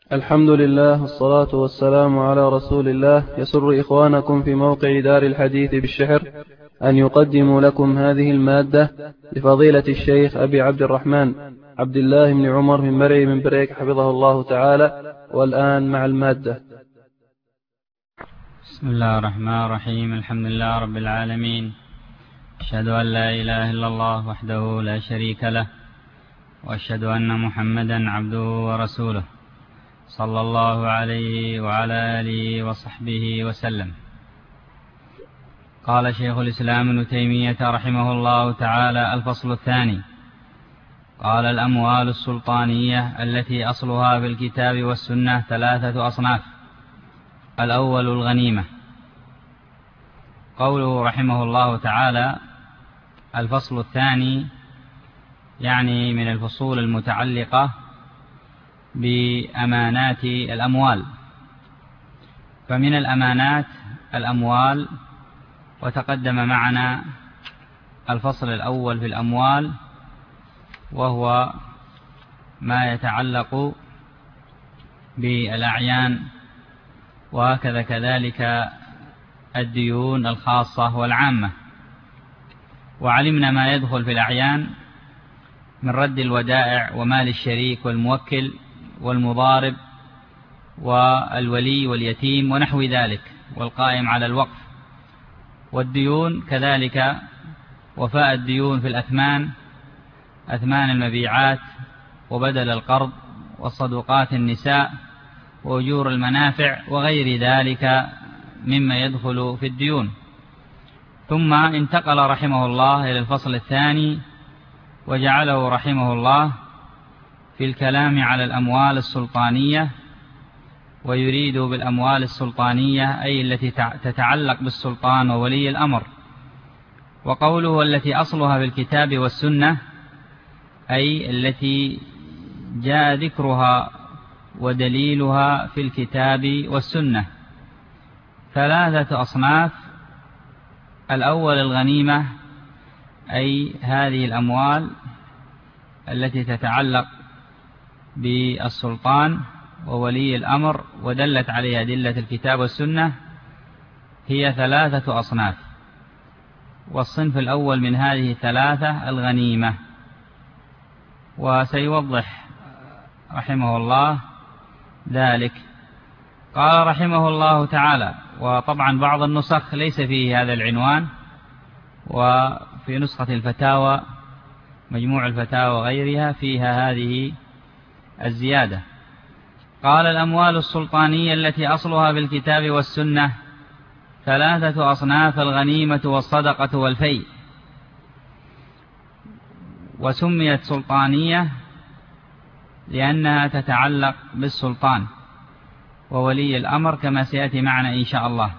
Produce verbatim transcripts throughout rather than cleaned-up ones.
الحمد لله والصلاة والسلام على رسول الله. يسر إخوانكم في موقع دار الحديث بالشحر أن يقدموا لكم هذه المادة لفضيلة الشيخ أبي عبد الرحمن عبد الله بن عمر من مرعي من بريك حفظه الله تعالى. والآن مع المادة. بسم الله الرحمن الرحيم. الحمد لله رب العالمين، أشهد أن لا إله إلا الله وحده لا شريك له، وأشهد أن محمدا عبده ورسوله، صلى الله عليه وعلى آله وصحبه وسلم. قال شيخ الإسلام ابن تيمية رحمه الله تعالى: الفصل الثاني. قال: الأموال السلطانية التي أصلها في الكتاب والسنة ثلاثة أصناف. الأول الغنيمة. قوله رحمه الله تعالى الفصل الثاني يعني من الفصول المتعلقة بأمانات الأموال. فمن الأمانات الأموال، وتقدم معنا الفصل الأول في الأموال وهو ما يتعلق بالأعيان، وهكذا كذلك الديون الخاصة والعامة. وعلمنا ما يدخل في الأعيان من رد الودائع ومال الشريك والموكل والمضارب والولي واليتيم ونحو ذلك، والقائم على الوقف. والديون كذلك وفاء الديون في الأثمان، أثمان المبيعات وبدل القرض والصدقات النساء وأجور المنافع وغير ذلك مما يدخل في الديون. ثم انتقل رحمه الله إلى الفصل الثاني، وجعله رحمه الله في الكلام على الأموال السلطانية. ويريد بالأموال السلطانية أي التي تتعلق بالسلطان وولي الأمر. وقوله التي أصلها في الكتاب والسنة أي التي جاء ذكرها ودليلها في الكتاب والسنة. ثلاثة أصناف. الأول الغنيمة، أي هذه الأموال التي تتعلق بالسلطان وولي الأمر ودلت عليها أدلة الكتاب والسنة، هي ثلاثة أصناف. والصنف الأول من هذه الثلاثة الغنيمة. وسيوضح رحمه الله ذلك. قال رحمه الله تعالى، وطبعا بعض النسخ ليس فيه هذا العنوان، وفي نسخة الفتاوى مجموع الفتاوى وغيرها فيها هذه الزيادة. قال: الأموال السلطانية التي أصلها بالكتاب والسنة ثلاثة أصناف: الغنيمة والصدقة والفيء. وسميت سلطانية لأنها تتعلق بالسلطان وولي الأمر كما سيأتي معنا إن شاء الله.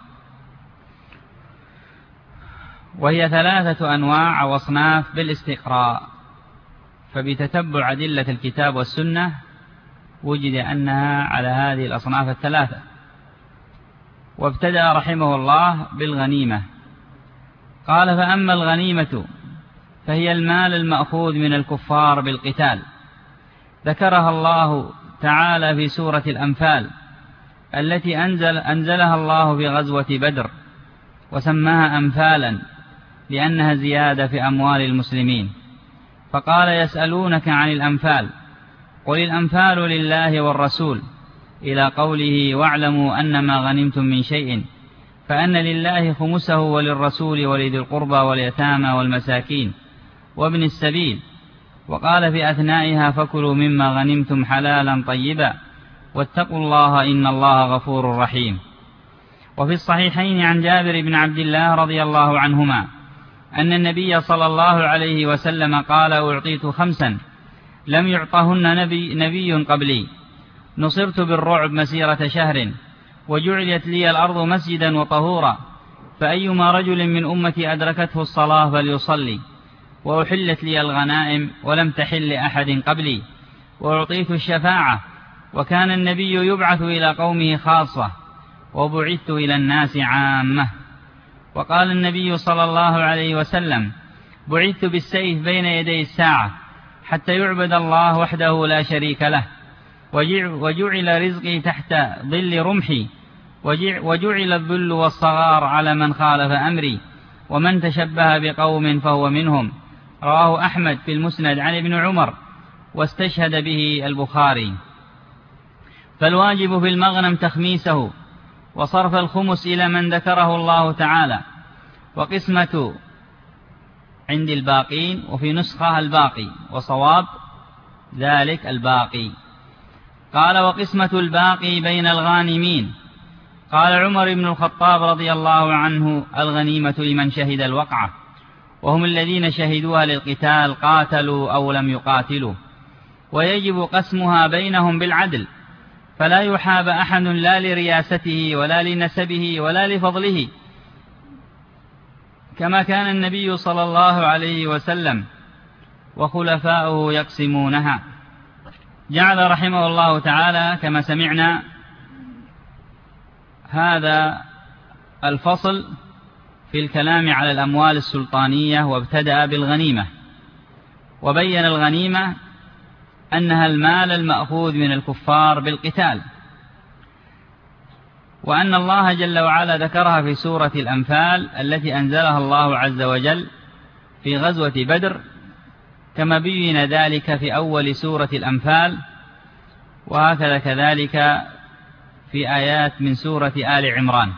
وهي ثلاثة أنواع وأصناف بالاستقراء، فبتتبع أدلة الكتاب والسنة وجد أنها على هذه الأصناف الثلاثة. وابتدأ رحمه الله بالغنيمة. قال: فأما الغنيمة فهي المال المأخوذ من الكفار بالقتال، ذكرها الله تعالى في سورة الأنفال التي أنزل أنزلها الله في غزوة بدر، وسماها أنفالا لأنها زيادة في أموال المسلمين. فقال: يسألونك عن الأنفال، قل الأنفال لله والرسول، إلى قوله: واعلموا أنما غنمتم من شيء فأن لله خمسه وللرسول ولذي القربى واليتامى والمساكين وابن السبيل. وقال في أثنائها: فكلوا مما غنمتم حلالا طيبا واتقوا الله إن الله غفور رحيم. وفي الصحيحين عن جابر بن عبد الله رضي الله عنهما أن النبي صلى الله عليه وسلم قال: أعطيت خمسا لم يعطهن نبي, نبي قبلي: نصرت بالرعب مسيرة شهر، وجعلت لي الأرض مسجدا وطهورا، فأيما رجل من أمتي أدركته الصلاة فليصلي، وأحلت لي الغنائم ولم تحل لأحد قبلي، وأعطيت الشفاعة، وكان النبي يبعث إلى قومه خاصة، وبعثت إلى الناس عامة. وقال النبي صلى الله عليه وسلم: بعثت بالسيف بين يدي الساعة حتى يعبد الله وحده لا شريك له، وجعل رزقي تحت ظل رمحي، وجعل الذل والصغار على من خالف أمري، ومن تشبه بقوم فهو منهم. رواه أحمد في المسند عن ابن عمر، واستشهد به البخاري. فالواجب في المغنم تخميسه، وصرف الخمس إلى من ذكره الله تعالى، وقسمة عند الباقين، وفي نسخة الباقي، وصواب ذلك الباقي. قال: وقسمة الباقي بين الغانمين. قال عمر بن الخطاب رضي الله عنه: الغنيمة لمن شهد الوقعة، وهم الذين شهدوها للقتال قاتلوا أو لم يقاتلوا، ويجب قسمها بينهم بالعدل، فلا يحاب أحد لا لرياسته ولا لنسبه ولا لفضله، كما كان النبي صلى الله عليه وسلم وخلفاؤه يقسمونها. جعل رحمه الله تعالى كما سمعنا هذا الفصل في الكلام على الأموال السلطانية، وابتدأ بالغنيمة، وبين الغنيمة أنها المال المأخوذ من الكفار بالقتال، وأن الله جل وعلا ذكرها في سورة الأنفال التي أنزلها الله عز وجل في غزوة بدر، كما بين ذلك في أول سورة الأنفال، وهكذا كذلك في آيات من سورة آل عمران.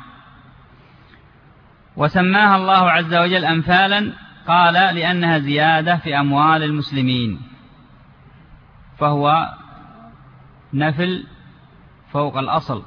وسماها الله عز وجل أنفالا، قال: لأنها زيادة في أموال المسلمين، فهو نفل فوق الأصل.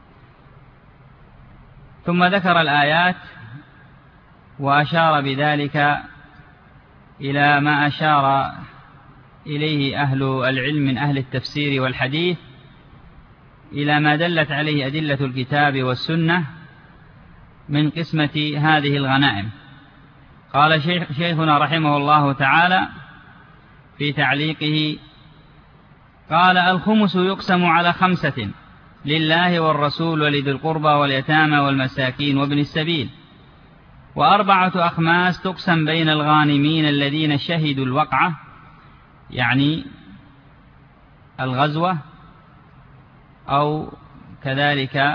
ثم ذكر الآيات وأشار بذلك إلى ما أشار إليه أهل العلم من أهل التفسير والحديث، إلى ما دلت عليه أدلة الكتاب والسنة من قسمة هذه الغنائم. قال شيخ شيخنا رحمه الله تعالى في تعليقه: قال: الخمس يقسم على خمسة: لله والرسول ولذي القربى واليتامى والمساكين وابن السبيل. وأربعة أخماس تقسم بين الغانمين الذين شهدوا الوقعة، يعني الغزوة، أو كذلك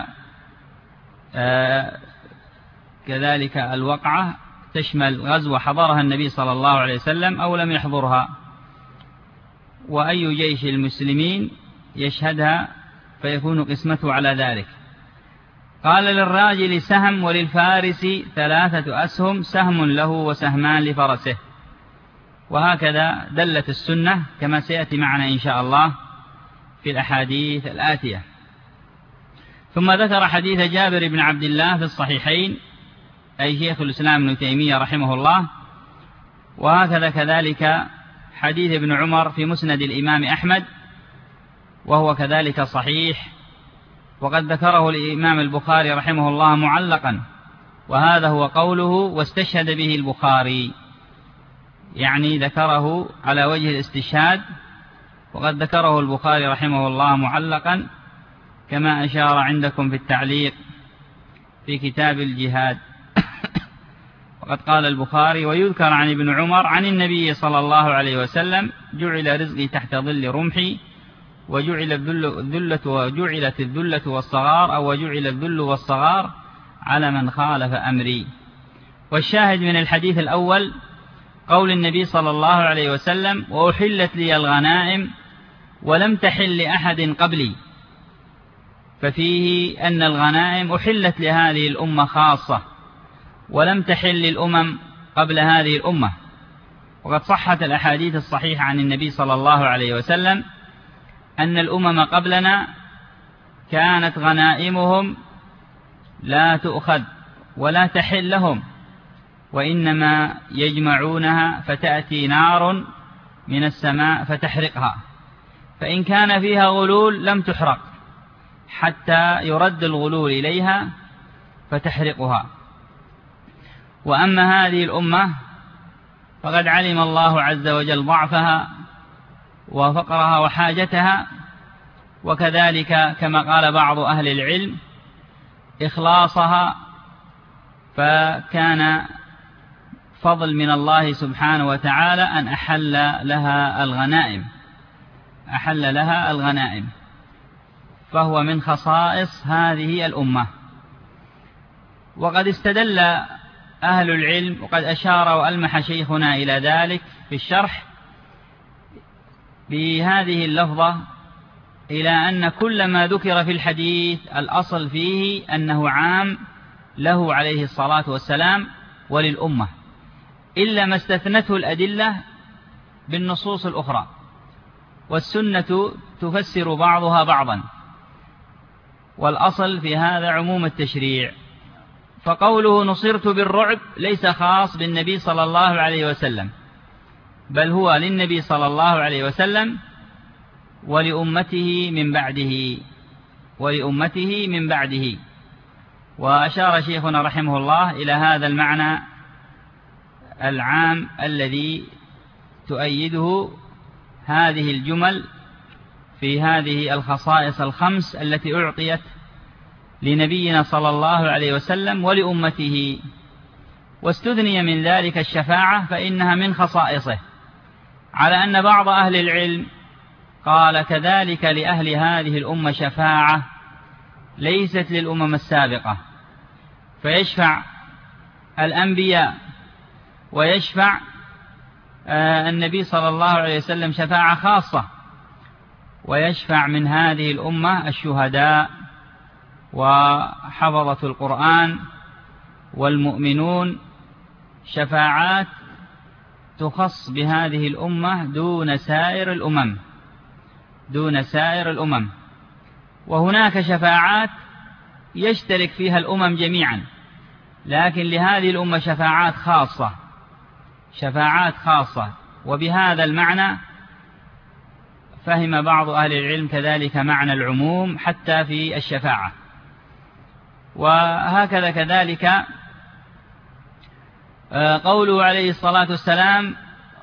آه كذلك الوقعة تشمل غزوة حضرها النبي صلى الله عليه وسلم أو لم يحضرها، وأي جيش المسلمين يشهدها فيكون قسمته على ذلك. قال: للراجل سهم، وللفارس ثلاثة أسهم، سهم له وسهمان لفرسه. وهكذا دلت السنة كما سيأتي معنا إن شاء الله في الأحاديث الآتية. ثم ذكر حديث جابر بن عبد الله في الصحيحين، أي شيخ الإسلام ابن تيمية رحمه الله، وهكذا كذلك حديث ابن عمر في مسند الإمام أحمد، وهو كذلك صحيح، وقد ذكره الإمام البخاري رحمه الله معلقا، وهذا هو قوله: واستشهد به البخاري، يعني ذكره على وجه الاستشهاد، وقد ذكره البخاري رحمه الله معلقا كما أشار عندكم في التعليق في كتاب الجهاد. وقد قال البخاري: ويذكر عن ابن عمر عن النبي صلى الله عليه وسلم: جعل رزقي تحت ظل رمحي، وجعل الذلة وجعلت الذلة والصغار، أو وجعل الذل والصغار على من خالف أمري. والشاهد من الحديث الأول قول النبي صلى الله عليه وسلم: وأحلت لي الغنائم ولم تحل لأحد قبلي، ففيه أن الغنائم أحلت لهذه الأمة خاصة، ولم تحل للأمم قبل هذه الأمة. وقد صحت الأحاديث الصحيحة عن النبي صلى الله عليه وسلم أن الأمم قبلنا كانت غنائمهم لا تؤخذ ولا تحل لهم، وإنما يجمعونها فتأتي نار من السماء فتحرقها، فإن كان فيها غلول لم تحرق حتى يرد الغلول إليها فتحرقها. وأما هذه الأمة فقد علم الله عز وجل ضعفها وفقرها وحاجتها، وكذلك كما قال بعض أهل العلم إخلاصها، فكان فضل من الله سبحانه وتعالى أن أحل لها الغنائم أحل لها الغنائم فهو من خصائص هذه الأمة. وقد استدل أهل العلم وقد أشار وألمح شيخنا إلى ذلك في الشرح بهذه اللفظة إلى أن كل ما ذكر في الحديث الأصل فيه أنه عام له عليه الصلاة والسلام وللأمة، إلا ما استثنته الأدلة بالنصوص الأخرى، والسنة تفسر بعضها بعضا، والأصل في هذا عموم التشريع. فقوله نصرت بالرعب ليس خاص بالنبي صلى الله عليه وسلم، بل هو للنبي صلى الله عليه وسلم ولأمته من بعده ولأمته من بعده. وأشار شيخنا رحمه الله إلى هذا المعنى العام الذي تؤيده هذه الجمل في هذه الخصائص الخمس التي أعطيت لنبينا صلى الله عليه وسلم ولأمته. واستثني من ذلك الشفاعة فإنها من خصائصه، على أن بعض أهل العلم قال كذلك لأهل هذه الأمة شفاعة ليست للأمم السابقة، فيشفع الأنبياء ويشفع النبي صلى الله عليه وسلم شفاعة خاصة، ويشفع من هذه الأمة الشهداء وحفظة القرآن والمؤمنون شفاعات تخص بهذه الأمة دون سائر الأمم دون سائر الأمم. وهناك شفاعات يشترك فيها الأمم جميعا، لكن لهذه الأمة شفاعات خاصة شفاعات خاصة وبهذا المعنى فهم بعض أهل العلم كذلك معنى العموم حتى في الشفاعة. وهكذا كذلك قوله عليه الصلاة والسلام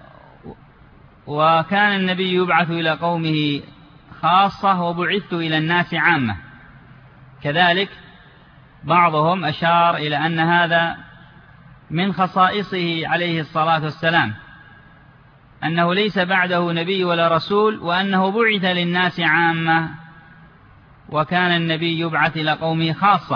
وكان النبي يبعث إلى قومه خاصة وبعثت إلى الناس عامة، كذلك بعضهم أشار إلى أن هذا من خصائصه عليه الصلاة والسلام، أنه ليس بعده نبي ولا رسول، وأنه بعث للناس عامة، وكان النبي يبعث إلى قومه خاصة.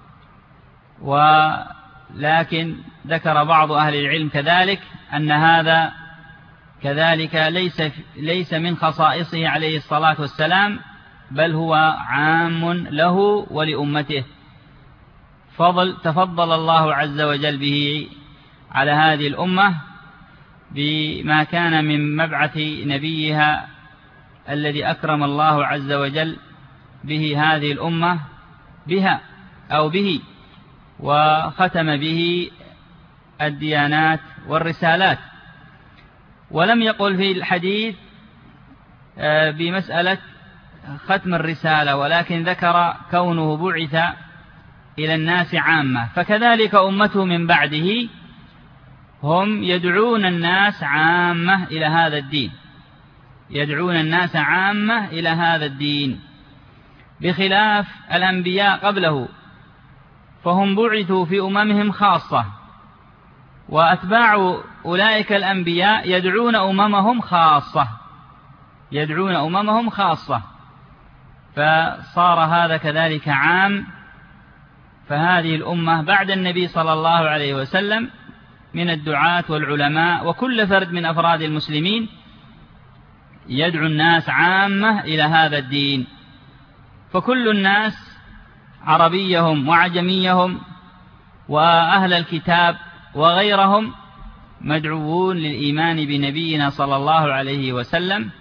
ولكن ذكر بعض أهل العلم كذلك أن هذا كذلك ليس ليس من خصائصه عليه الصلاة والسلام، بل هو عام له ولأمته، فضل تفضل الله عز وجل به على هذه الأمة بما كان من مبعث نبيها الذي أكرم الله عز وجل به هذه الأمة بها أو به، وختم به الديانات والرسالات. ولم يقل في الحديث بمسألة ختم الرسالة، ولكن ذكر كونه بعث إلى الناس عامة. فكذلك أمته من بعده هم يدعون الناس عامة إلى هذا الدين يدعون الناس عامة إلى هذا الدين بخلاف الأنبياء قبله، فهم بعثوا في أممهم خاصة، وأتباع أولئك الأنبياء يدعون أممهم خاصة يدعون أممهم خاصة فصار هذا كذلك عام. فهذه الأمة بعد النبي صلى الله عليه وسلم من الدعاة والعلماء وكل فرد من أفراد المسلمين يدعو الناس عامة إلى هذا الدين، فكل الناس عربيهم وعجميهم وأهل الكتاب وغيرهم مدعوون للإيمان بنبينا صلى الله عليه وسلم.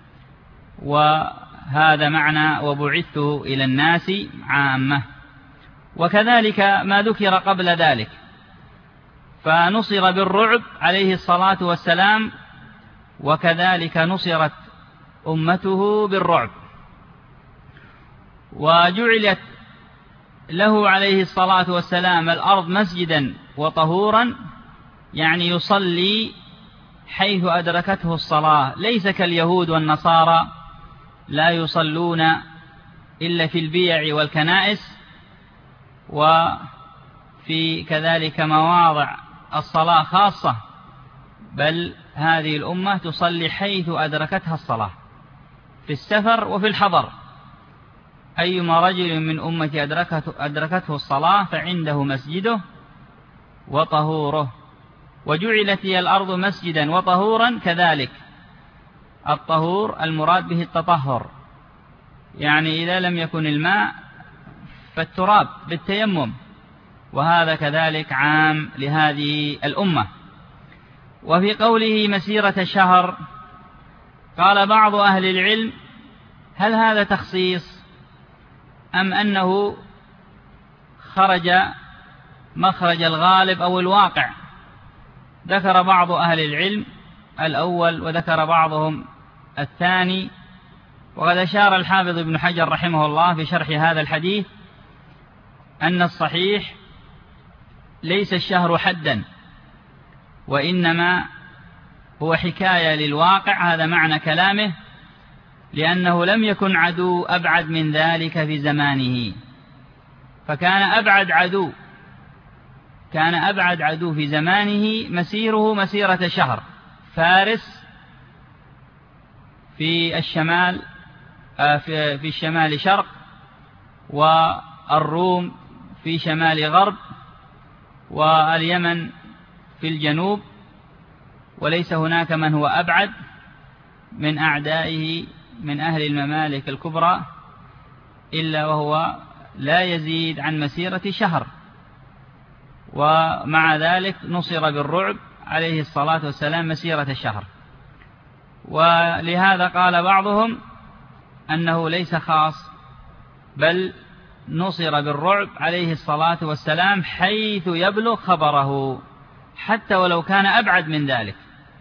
وهذا معنى وبعثت إلى الناس عامة. وكذلك ما ذكر قبل ذلك، فنصر بالرعب عليه الصلاة والسلام، وكذلك نصرت أمته بالرعب، وجعلت له عليه الصلاة والسلام الأرض مسجدا وطهورا، يعني يصلي حيث أدركته الصلاة، ليس كاليهود والنصارى لا يصلون إلا في البيع والكنائس، وفي كذلك مواضع الصلاة خاصة، بل هذه الأمة تصلي حيث أدركتها الصلاة في السفر وفي الحضر. أيما رجل من أمتي أدركته, أدركته الصلاة فعنده مسجده وطهوره. وجعلت لي الأرض مسجدا وطهورا كذلك. الطهور المراد به التطهر، يعني إذا لم يكن الماء فالتراب بالتيمم، وهذا كذلك عام لهذه الأمة. وفي قوله مسيرة شهر قال بعض أهل العلم هل هذا تخصيص أم أنه خرج مخرج الغالب أو الواقع؟ ذكر بعض أهل العلم الأول وذكر بعضهم الثاني. وقد أشار الحافظ ابن حجر رحمه الله في شرح هذا الحديث أن الصحيح ليس الشهر حدا، وإنما هو حكاية للواقع، هذا معنى كلامه، لأنه لم يكن عدو أبعد من ذلك في زمانه، فكان أبعد عدو كان أبعد عدو في زمانه مسيره مسيرة شهر، فارس في الشمال في الشمال شرق، والروم في شمال غرب، واليمن في الجنوب، وليس هناك من هو أبعد من أعدائه من أهل الممالك الكبرى إلا وهو لا يزيد عن مسيرة شهر. ومع ذلك نصر بالرعب عليه الصلاة والسلام مسيرة الشهر. ولهذا قال بعضهم أنه ليس خاص، بل نصر بالرعب عليه الصلاة والسلام حيث يبلغ خبره، حتى ولو كان أبعد من ذلك.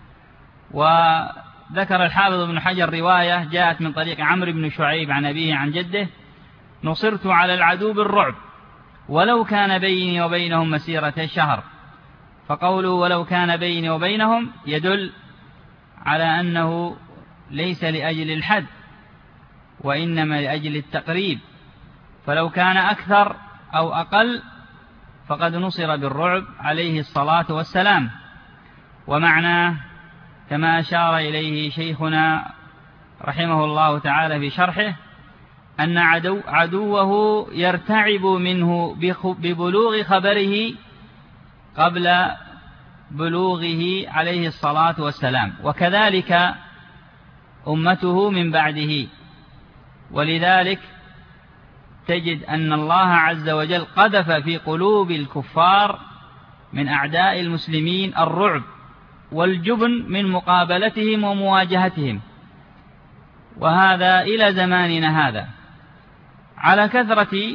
وذكر الحافظ ابن حجر رواية جاءت من طريق عمرو بن شعيب عن أبيه عن جده: نصرت على العدو بالرعب ولو كان بيني وبينهم مسيرة شهر. فقوله ولو كان بيني وبينهم يدل على أنه ليس لأجل الحد، وإنما لأجل التقريب، فلو كان أكثر أو أقل فقد نصر بالرعب عليه الصلاة والسلام. ومعناه كما أشار إليه شيخنا رحمه الله تعالى في شرحه أن عدو عدوه يرتعب منه ببلوغ خبره قبل بلوغه عليه الصلاة والسلام، وكذلك أمته من بعده. ولذلك تجد أن الله عز وجل قذف في قلوب الكفار من أعداء المسلمين الرعب والجبن من مقابلتهم ومواجهتهم، وهذا إلى زماننا هذا على كثرة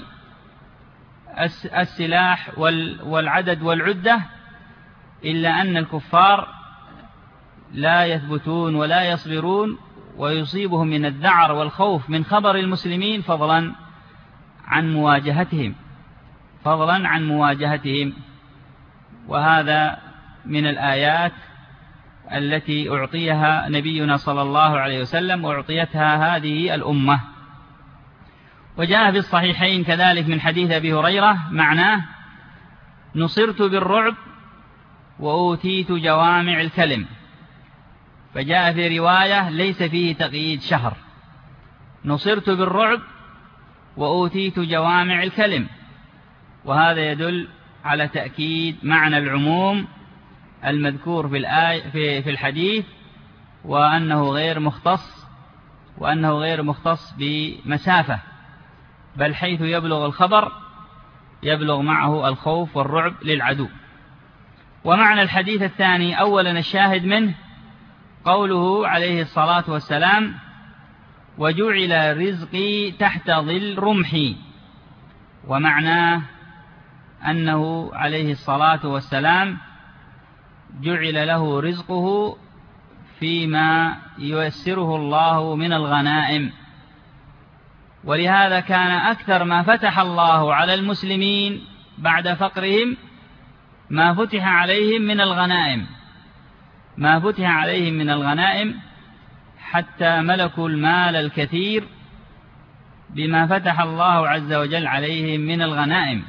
السلاح والعدد والعدة، إلا أن الكفار لا يثبتون ولا يصبرون، ويصيبهم من الذعر والخوف من خبر المسلمين فضلا عن مواجهتهم فضلا عن مواجهتهم وهذا من الآيات التي أعطيها نبينا صلى الله عليه وسلم وأعطيتها هذه الأمة. وجاء في الصحيحين كذلك من حديث أبي هريرة معناه: نصرت بالرعب وأوتيت جوامع الكلم. فجاء في رواية ليس فيه تقييد شهر: نصرت بالرعب وأوتيت جوامع الكلم. وهذا يدل على تأكيد معنى العموم المذكور في الآية في في الحديث، وأنه غير مختص وأنه غير مختص بمسافة، بل حيث يبلغ الخبر يبلغ معه الخوف والرعب للعدو. ومعنى الحديث الثاني أولا الشاهد منه قوله عليه الصلاة والسلام: وجعل رزقي تحت ظل رمحي. ومعناه أنه عليه الصلاة والسلام جعل له رزقه فيما ييسره الله من الغنائم، ولهذا كان أكثر ما فتح الله على المسلمين بعد فقرهم ما فتح عليهم من الغنائم ما فتح عليهم من الغنائم حتى ملكوا المال الكثير بما فتح الله عز وجل عليهم من الغنائم.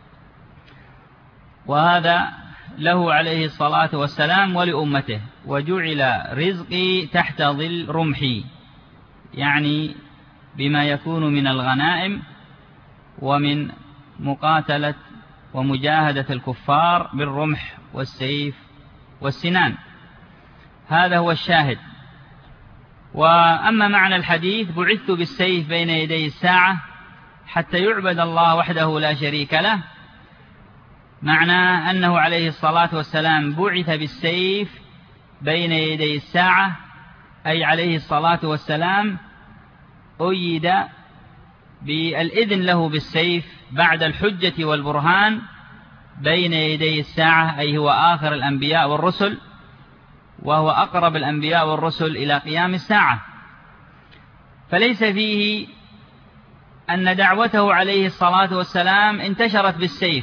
وهذا له عليه الصلاة والسلام ولأمته: وجعل رزقي تحت ظل رمحي، يعني بما يكون من الغنائم ومن مقاتلة ومجاهدة الكفار بالرمح والسيف والسنان. هذا هو الشاهد. وأما معنى الحديث بعثت بالسيف بين يدي الساعة حتى يعبد الله وحده لا شريك له، معنى أنه عليه الصلاة والسلام بعث بالسيف بين يدي الساعة، أي عليه الصلاة والسلام أيد بالإذن له بالسيف بعد الحجة والبرهان بين يدي الساعة، أي هو آخر الأنبياء والرسل، وهو أقرب الأنبياء والرسل إلى قيام الساعة. فليس فيه أن دعوته عليه الصلاة والسلام انتشرت بالسيف،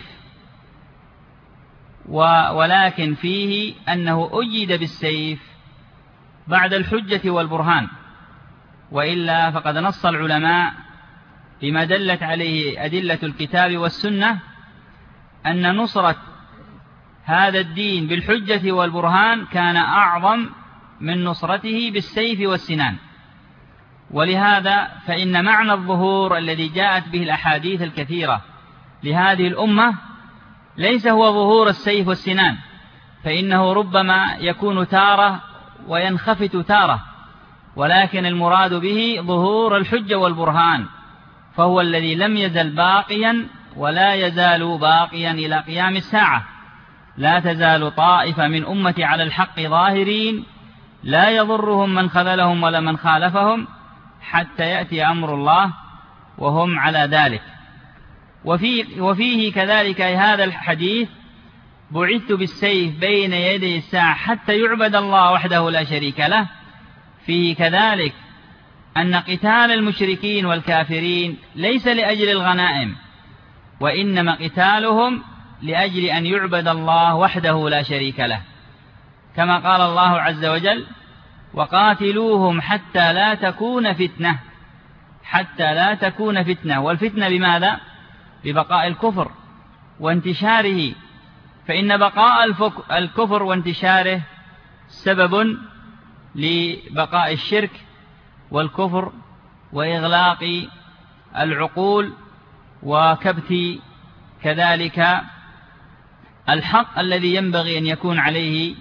ولكن فيه أنه أيد بالسيف بعد الحجة والبرهان. وإلا فقد نص العلماء بما دلت عليه أدلة الكتاب والسنة أن نصرة هذا الدين بالحجة والبرهان كان أعظم من نصرته بالسيف والسنان. ولهذا فإن معنى الظهور الذي جاءت به الأحاديث الكثيرة لهذه الأمة ليس هو ظهور السيف والسنان، فإنه ربما يكون تارة وينخفت تارة، ولكن المراد به ظهور الحجة والبرهان، فهو الذي لم يزل باقيا ولا يزال باقيا إلى قيام الساعة. لا تزال طائفة من أمتي على الحق ظاهرين لا يضرهم من خذلهم ولا من خالفهم حتى يأتي أمر الله وهم على ذلك. وفي وفيه كذلك هذا الحديث بعثت بالسيف بين يدي الساعة حتى يعبد الله وحده لا شريك له، فيه كذلك أن قتال المشركين والكافرين ليس لأجل الغنائم، وإنما قتالهم لأجل أن يعبد الله وحده لا شريك له، كما قال الله عز وجل: وقاتلوهم حتى لا تكون فتنة، حتى لا تكون فتنة. والفتنة بماذا؟ ببقاء الكفر وانتشاره، فإن بقاء الكفر وانتشاره سبب لبقاء الشرك والكفر وإغلاق العقول وكبت كذلك الحق الذي ينبغي أن يكون عليه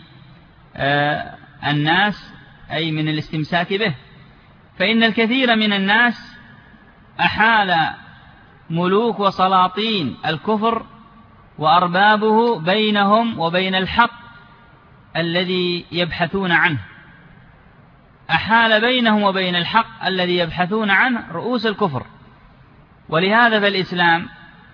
الناس، أي من الاستمساك به. فإن الكثير من الناس أحال ملوك وسلاطين الكفر وأربابه بينهم وبين الحق الذي يبحثون عنه، أحال بينهم وبين الحق الذي يبحثون عنه رؤوس الكفر. ولهذا فالإسلام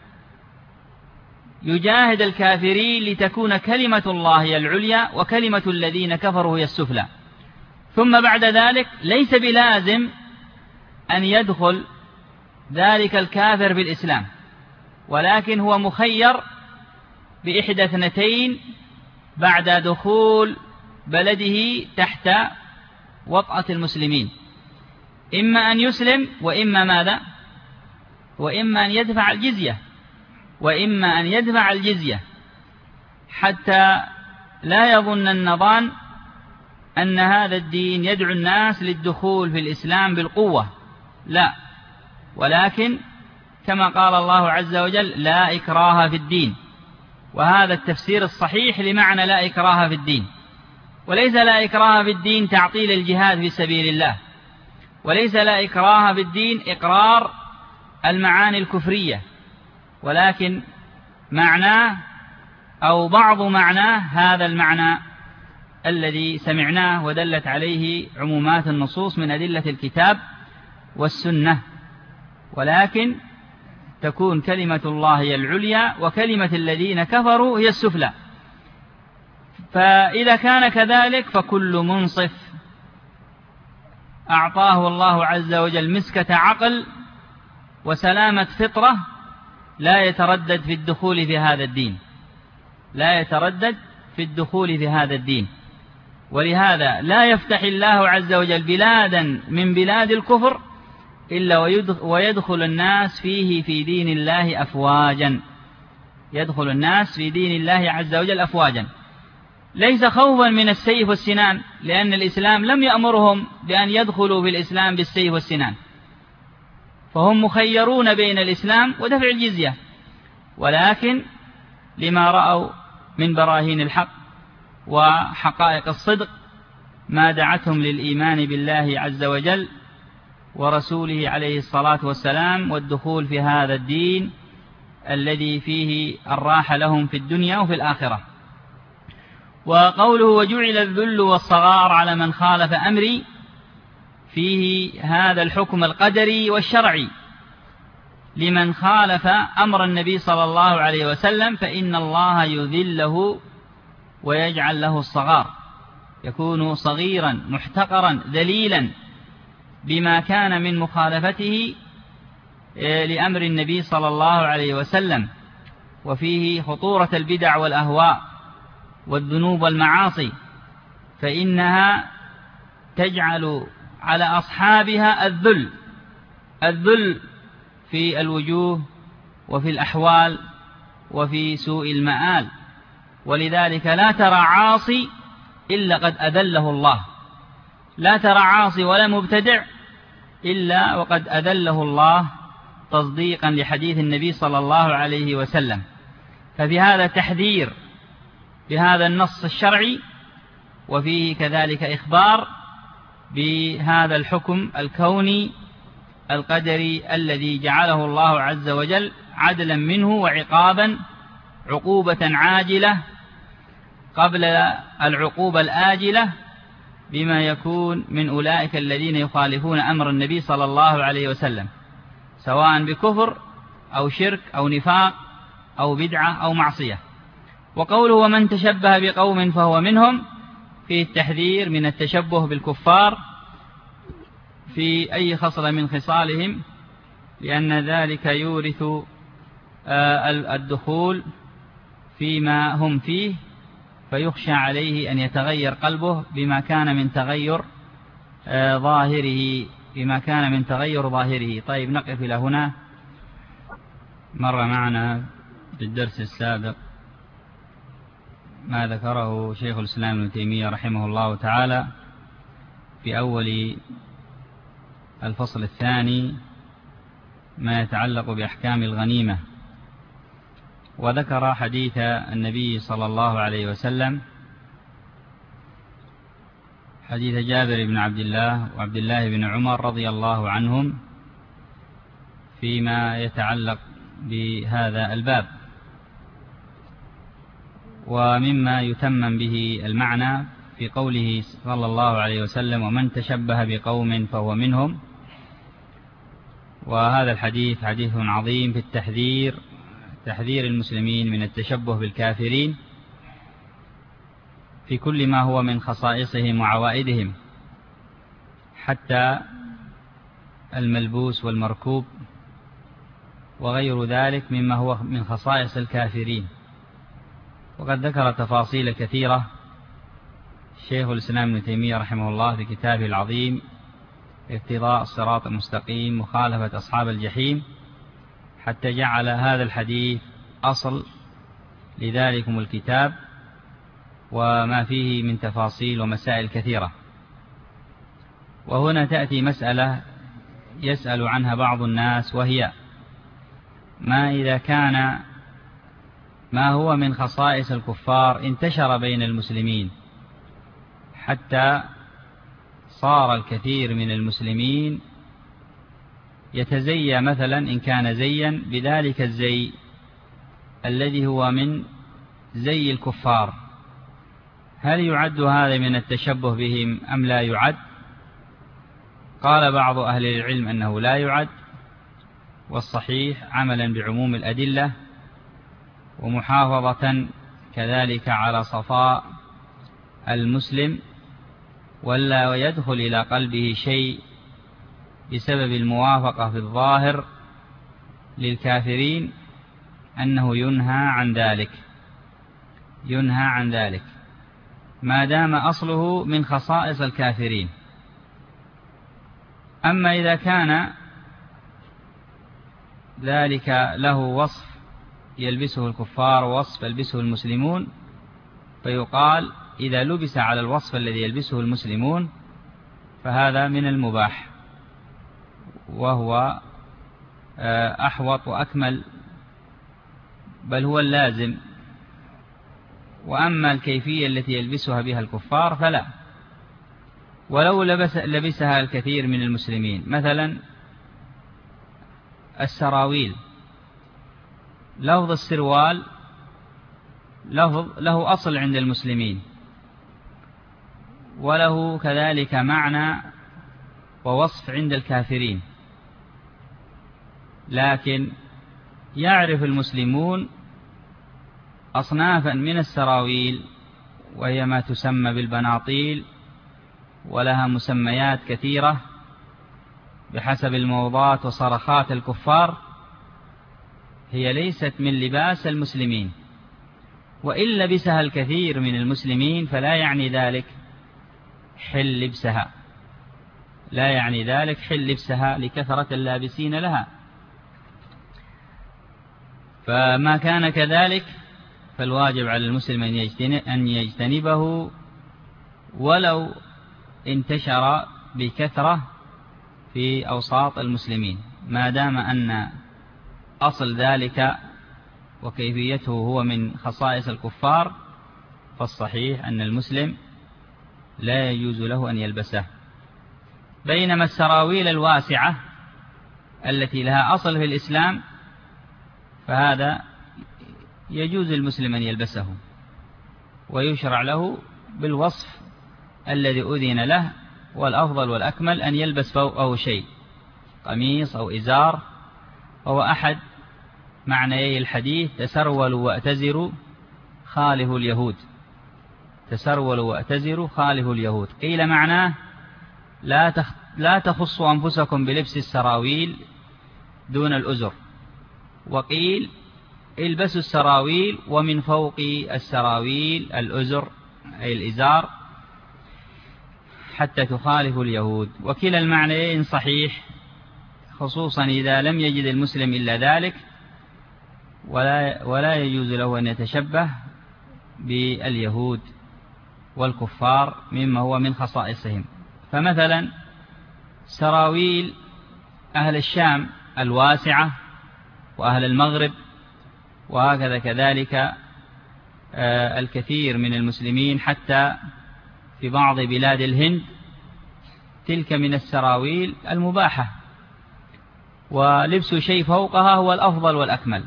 يجاهد الكافرين لتكون كلمة الله هي العليا وكلمة الذين كفروا هي السفلى. ثم بعد ذلك ليس بلازم أن يدخل ذلك الكافر بالإسلام، ولكن هو مخير بإحدى اثنتين بعد دخول بلده تحت وطأة المسلمين: إما أن يسلم، وإما ماذا؟ وإما أن يدفع الجزية، وإما أن يدفع الجزية، حتى لا يظن النظان أن هذا الدين يدعو الناس للدخول في الإسلام بالقوة، لا، ولكن كما قال الله عز وجل: لا إكراه في الدين. وهذا التفسير الصحيح لمعنى لا إكراه في الدين. وليس لا إكراه في الدين تعطيل الجهاد في سبيل الله، وليس لا إكراه في الدين إقرار المعاني الكفرية، ولكن معناه أو بعض معناه هذا المعنى الذي سمعناه ودلت عليه عمومات النصوص من أدلة الكتاب والسنة، ولكن تكون كلمة الله هي العليا وكلمة الذين كفروا هي السفلى. فإذا كان كذلك فكل منصف أعطاه الله عز وجل مسكة عقل وسلامة فطرة لا يتردد في الدخول في هذا الدين، لا يتردد في الدخول في هذا الدين. ولهذا لا يفتح الله عز وجل بلادا من بلاد الكفر إلا ويدخل الناس فيه في دين الله أفواجا، يدخل الناس في دين الله عز وجل أفواجا، ليس خوفا من السيف والسنان، لأن الإسلام لم يأمرهم بأن يدخلوا في الإسلام بالسيف والسنان، فهم مخيرون بين الإسلام ودفع الجزية، ولكن لما رأوا من براهين الحق وحقائق الصدق ما دعتهم للإيمان بالله عز وجل ورسوله عليه الصلاة والسلام والدخول في هذا الدين الذي فيه الراحة لهم في الدنيا وفي الآخرة. وقوله وجعل الذل والصغار على من خالف أمري فيه هذا الحكم القدري والشرعي، لمن خالف أمر النبي صلى الله عليه وسلم فإن الله يذله ويجعل له الصغار، يكون صغيرا محتقرا ذليلا بما كان من مخالفته لأمر النبي صلى الله عليه وسلم. وفيه خطورة البدع والأهواء والذنوب والمعاصي، فإنها تجعل على أصحابها الذل الذل في الوجوه وفي الأحوال وفي سوء المآل، ولذلك لا ترى عاصي إلا قد أذله الله، لا ترى عاصي ولا مبتدع إلا وقد أذله الله تصديقا لحديث النبي صلى الله عليه وسلم. ففي هذا تحذير بهذا النص الشرعي، وفيه كذلك إخبار بهذا الحكم الكوني القدري الذي جعله الله عز وجل عدلا منه وعقابا، عقوبة عاجلة قبل العقوبة الآجلة بما يكون من أولئك الذين يخالفون أمر النبي صلى الله عليه وسلم، سواء بكفر أو شرك أو نفاق أو بدعة أو معصية. وقوله ومن تشبه بقوم فهو منهم فيه التحذير من التشبه بالكفار في أي خصلة من خصالهم، لأن ذلك يورث الدخول فيما هم فيه، فيخشى عليه أن يتغير قلبه بما كان من تغير ظاهره بما كان من تغير ظاهره. طيب نقف إلى هنا. مر معنا في الدرس السابق ما ذكره شيخ الإسلام ابن تيمية رحمه الله تعالى في أول الفصل الثاني ما يتعلق بأحكام الغنيمة، وذكر حديث النبي صلى الله عليه وسلم، حديث جابر بن عبد الله وعبد الله بن عمر رضي الله عنهم فيما يتعلق بهذا الباب. ومما يتمم به المعنى في قوله صلى الله عليه وسلم ومن تشبه بقوم فهو منهم، وهذا الحديث حديث عظيم في التحذير تحذير المسلمين من التشبه بالكافرين في كل ما هو من خصائصهم وعوائدهم، حتى الملبوس والمركوب وغير ذلك مما هو من خصائص الكافرين. وقد ذكر تفاصيل كثيرة شيخ الإسلام ابن تيمية رحمه الله في كتابه العظيم اقتضاء الصراط المستقيم مخالفة أصحاب الجحيم، حتى جعل هذا الحديث أصل لذلكم الكتاب وما فيه من تفاصيل ومسائل كثيرة. وهنا تأتي مسألة يسأل عنها بعض الناس، وهي ما إذا كان ما هو من خصائص الكفار انتشر بين المسلمين حتى صار الكثير من المسلمين يتزيى مثلا إن كان زيا بذلك الزي الذي هو من زي الكفار، هل يعد هذا من التشبه بهم أم لا يعد؟ قال بعض أهل العلم أنه لا يعد، والصحيح عملا بعموم الأدلة ومحافظة كذلك على صفاء المسلم ولا يدخل إلى قلبه شيء بسبب الموافقة في الظاهر للكافرين، أنه ينهى عن ذلك ينهى عن ذلك ما دام أصله من خصائص الكافرين. أما إذا كان ذلك له وصف يلبسه الكفار ووصف يلبسه المسلمون، فيقال إذا لبس على الوصف الذي يلبسه المسلمون فهذا من المباح، وهو أحوط وأكمل، بل هو اللازم. وأما الكيفية التي يلبسها بها الكفار فلا، ولو لبس لبسها الكثير من المسلمين، مثلا السراويل، لفظ السروال لفظ له أصل عند المسلمين، وله كذلك معنى ووصف عند الكافرين، لكن يعرف المسلمون أصنافا من السراويل، وهي ما تسمى بالبناطيل، ولها مسميات كثيرة بحسب الموضات وصرخات الكفار، هي ليست من لباس المسلمين، وإن لبسها الكثير من المسلمين فلا يعني ذلك حل لبسها، لا يعني ذلك حل لبسها لكثرة اللابسين لها. فما كان كذلك فالواجب على المسلم أن يجتنبه ولو انتشر بكثرة في أوساط المسلمين، ما دام أن أصل ذلك وكيفيته هو من خصائص الكفار، فالصحيح أن المسلم لا يجوز له أن يلبسه. بينما السراويل الواسعة التي لها أصل في الإسلام فهذا يجوز المسلم أن يلبسه، ويشرع له بالوصف الذي أذن له، والأفضل والأكمل أن يلبس فوقه شيء، قميص أو إزار، وهو أحد معنيي الحديث تسرولوا وأتزروا خالف اليهود. تسرولوا وأتزروا خالف اليهود، قيل معناه لا تخ... لا تخصوا أنفسكم بلبس السراويل دون الأزر، وقيل البسوا السراويل ومن فوق السراويل الأزر أي الإزار حتى تخالف اليهود. وكلا المعنيين صحيح، خصوصا إذا لم يجد المسلم إلا ذلك، ولا, ولا يجوز له أن يتشبه باليهود والكفار مما هو من خصائصهم. فمثلا سراويل أهل الشام الواسعة وأهل المغرب، وهكذا كذلك الكثير من المسلمين حتى في بعض بلاد الهند، تلك من السراويل المباحة، ولبس شيء فوقها هو الأفضل والأكمل.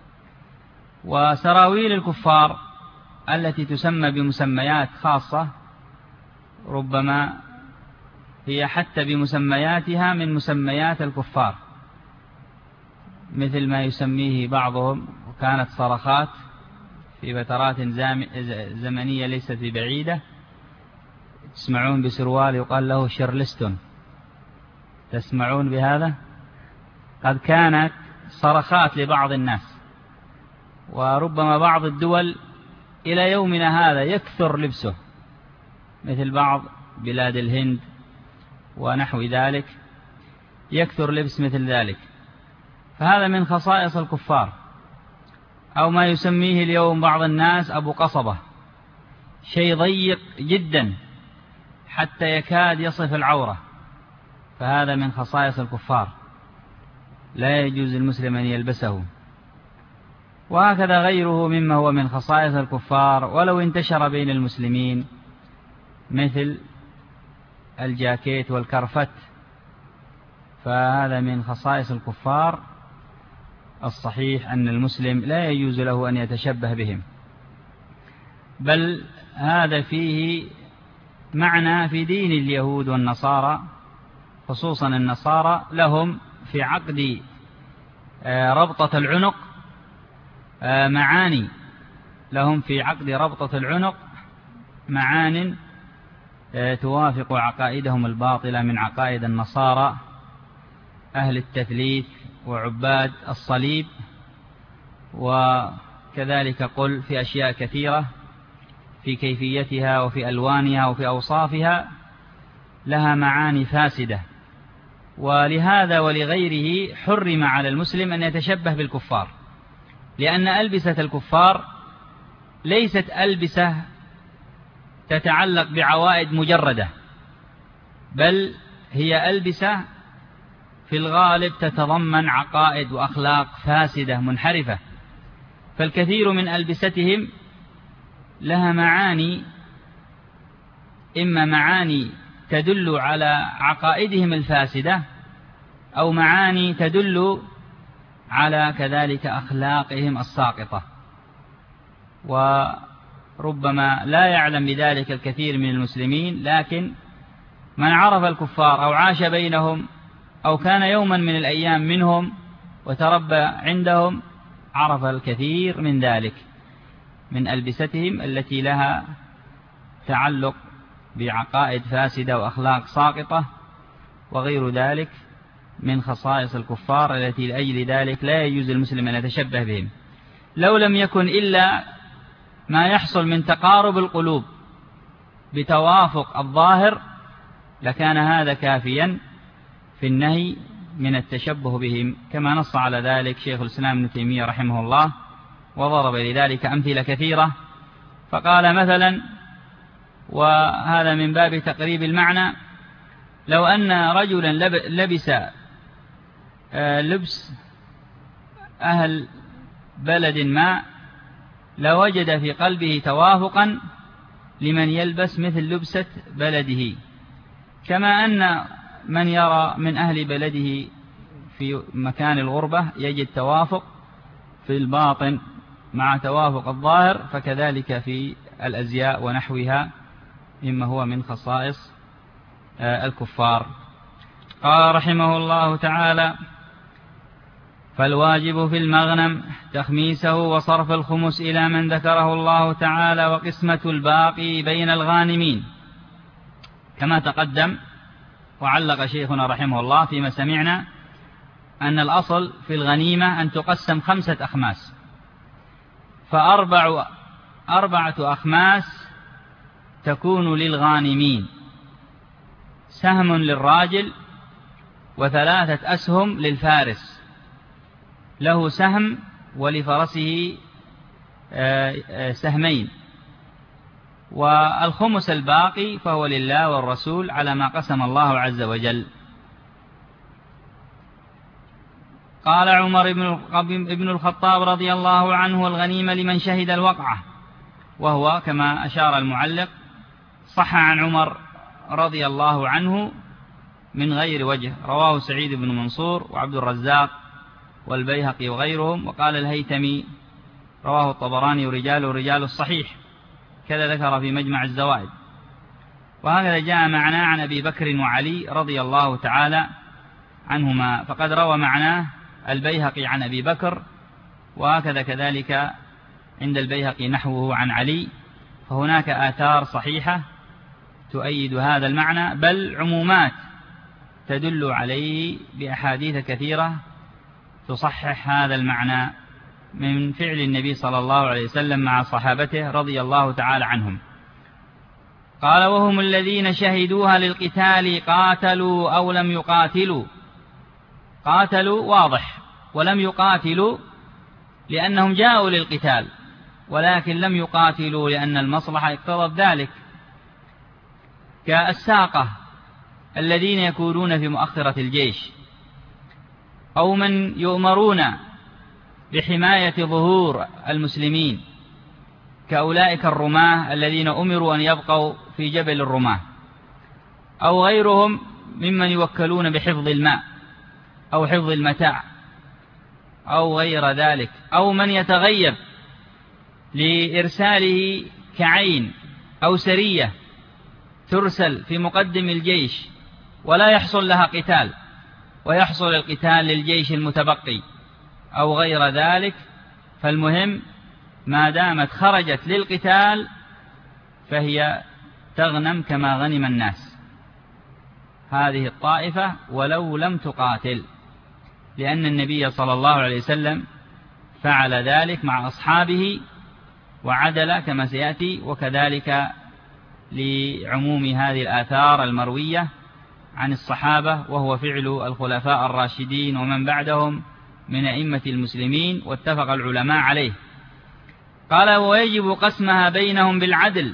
وسراويل الكفار التي تسمى بمسميات خاصة ربما هي حتى بمسمياتها من مسميات الكفار، مثل ما يسميه بعضهم، وكانت صرخات في فترات زمنية ليست ببعيدة، تسمعون بسروال يقال له شيرلستون، تسمعون بهذا؟ قد كانت صرخات لبعض الناس، وربما بعض الدول إلى يومنا هذا يكثر لبسه، مثل بعض بلاد الهند ونحو ذلك يكثر لبس مثل ذلك. فهذا من خصائص الكفار. أو ما يسميه اليوم بعض الناس أبو قصبة، شيء ضيق جدا حتى يكاد يصف العورة، فهذا من خصائص الكفار، لا يجوز المسلم أن يلبسه. وهكذا غيره مما هو من خصائص الكفار ولو انتشر بين المسلمين، مثل الجاكيت والكرفت، فهذا من خصائص الكفار. الصحيح أن المسلم لا يجوز له أن يتشبه بهم، بل هذا فيه معنى في دين اليهود والنصارى، خصوصا النصارى لهم في عقد ربطة العنق معاني، لهم في عقد ربطة العنق معان توافق عقائدهم الباطلة من عقائد النصارى أهل التثليث وعباد الصليب، وكذلك قل في أشياء كثيرة في كيفيتها وفي ألوانها وفي أوصافها لها معاني فاسدة. ولهذا ولغيره حرم على المسلم أن يتشبه بالكفار، لأن ألبسة الكفار ليست ألبسة تتعلق بعوائد مجردة، بل هي ألبسة في الغالب تتضمن عقائد وأخلاق فاسدة منحرفة، فالكثير من ألبستهم لها معاني، إما معاني تدل على عقائدهم الفاسدة، أو معاني تدل على كذلك أخلاقهم الساقطة، وربما لا يعلم بذلك الكثير من المسلمين، لكن من عرف الكفار أو عاش بينهم أو كان يوما من الأيام منهم وتربى عندهم عرف الكثير من ذلك، من ألبستهم التي لها تعلق بعقائد فاسدة وأخلاق ساقطة وغير ذلك من خصائص الكفار التي لأجل ذلك لا يجوز المسلم أن يتشبه بهم. لو لم يكن إلا ما يحصل من تقارب القلوب بتوافق الظاهر لكان هذا كافيا في النهي من التشبه بهم، كما نص على ذلك شيخ الإسلام ابن تيمية رحمه الله، وضرب لذلك أمثلة كثيرة، فقال مثلا، وهذا من باب تقريب المعنى: لو أن رجلا لبس لبس أهل بلد ما لوجد في قلبه توافقا لمن يلبس مثل لبسة بلده، كما أن من يرى من أهل بلده في مكان الغربة يجد توافق في الباطن مع توافق الظاهر، فكذلك في الأزياء ونحوها مما هو من خصائص الكفار. قال رحمه الله تعالى: فالواجب في المغنم تخميسه وصرف الخمس إلى من ذكره الله تعالى، وقسمة الباقي بين الغانمين، كما تقدم. وعلق شيخنا رحمه الله فيما سمعنا أن الأصل في الغنيمة أن تقسم خمسة أخماس، فأربع أربعة أخماس تكون للغانمين، سهم للراجل وثلاثة أسهم للفارس، له سهم ولفرسه سهمين، والخمس الباقي فهو لله والرسول على ما قسم الله عز وجل. قال عمر بن الخطاب رضي الله عنه: الغنيمة لمن شهد الوقعة، وهو كما أشار المعلق صح عن عمر رضي الله عنه من غير وجه، رواه سعيد بن منصور وعبد الرزاق والبيهقي وغيرهم، وقال الهيثمي رواه الطبراني ورجال رجال الصحيح، كذا ذكر في مجمع الزوائد. وهكذا جاء معناه عن أبي بكر وعلي رضي الله تعالى عنهما، فقد روى معناه البيهقي عن أبي بكر، وهكذا كذلك عند البيهقي نحوه عن علي، فهناك آثار صحيحة تؤيد هذا المعنى، بل عمومات تدل عليه بأحاديث كثيرة تصحح هذا المعنى من فعل النبي صلى الله عليه وسلم مع صحابته رضي الله تعالى عنهم. قال: وهم الذين شهدوها للقتال قاتلوا أو لم يقاتلوا. قاتلوا واضح، ولم يقاتلوا لأنهم جاءوا للقتال، ولكن لم يقاتلوا لأن المصلحة اقتضت ذلك، كالساقة الذين يكونون في مؤخرة الجيش، أو من يؤمرون بحماية ظهور المسلمين كأولئك الرماة الذين أمروا أن يبقوا في جبل الرماة، أو غيرهم ممن يوكلون بحفظ الماء أو حفظ المتاع أو غير ذلك، أو من يتغيب لإرساله كعين أو سرية ترسل في مقدم الجيش ولا يحصل لها قتال ويحصل القتال للجيش المتبقي أو غير ذلك. فالمهم ما دامت خرجت للقتال فهي تغنم كما غنم الناس، هذه الطائفة ولو لم تقاتل، لأن النبي صلى الله عليه وسلم فعل ذلك مع أصحابه وعدل كما سيأتي، وكذلك لعموم هذه الآثار المروية عن الصحابة، وهو فعل الخلفاء الراشدين ومن بعدهم من أئمة المسلمين، واتفق العلماء عليه. قال: ويجب قسمها بينهم بالعدل،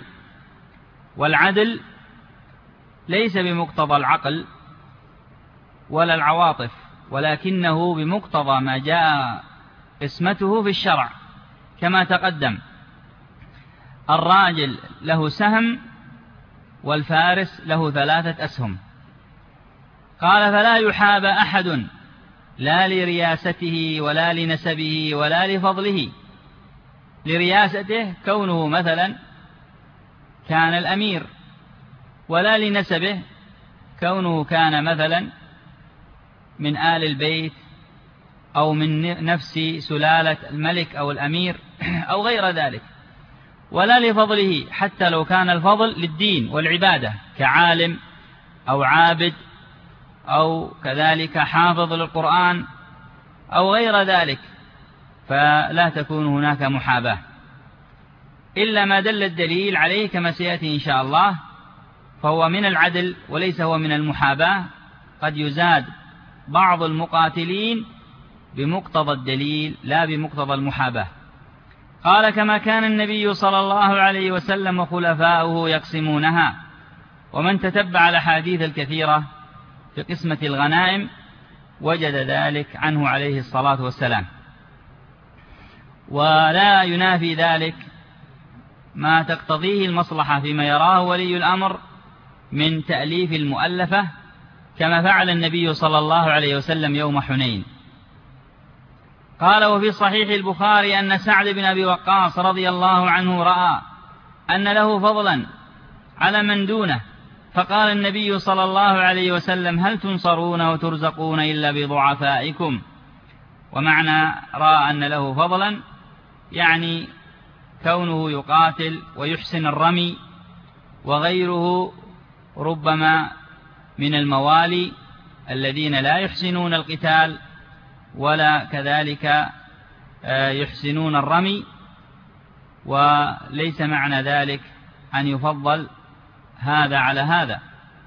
والعدل ليس بمقتضى العقل ولا العواطف، ولكنه بمقتضى ما جاء قسمته في الشرع كما تقدم. الراجل له سهم والفارس له ثلاثة أسهم. قال فلا يحاب أحد لا لرياسته ولا لنسبه ولا لفضله. لرياسته كونه مثلا كان الأمير، ولا لنسبه كونه كان مثلا من آل البيت أو من نفس سلالة الملك أو الأمير أو غير ذلك، ولا لفضله حتى لو كان الفضل للدين والعبادة كعالم أو عابد أو كذلك حافظ للقرآن أو غير ذلك، فلا تكون هناك محاباة إلا ما دل الدليل عليه كما سيأتي إن شاء الله، فهو من العدل وليس هو من المحاباة. قد يزاد بعض المقاتلين بمقتضى الدليل لا بمقتضى المحاباة. قال كما كان النبي صلى الله عليه وسلم وخلفاؤه يقسمونها. ومن تتبع الأحاديث الكثيرة في قسمة الغنائم وجد ذلك عنه عليه الصلاة والسلام. ولا ينافي ذلك ما تقتضيه المصلحة فيما يراه ولي الأمر من تأليف المؤلفة كما فعل النبي صلى الله عليه وسلم يوم حنين. قال وفي صحيح البخاري أن سعد بن أبي وقاص رضي الله عنه رأى أن له فضلا على من دونه، فقال النبي صلى الله عليه وسلم هل تنصرون وترزقون إلا بضعفائكم. ومعنى رأى أن له فضلا يعني كونه يقاتل ويحسن الرمي، وغيره ربما من الموالي الذين لا يحسنون القتال ولا كذلك يحسنون الرمي، وليس معنى ذلك أن يفضل هذا على هذا.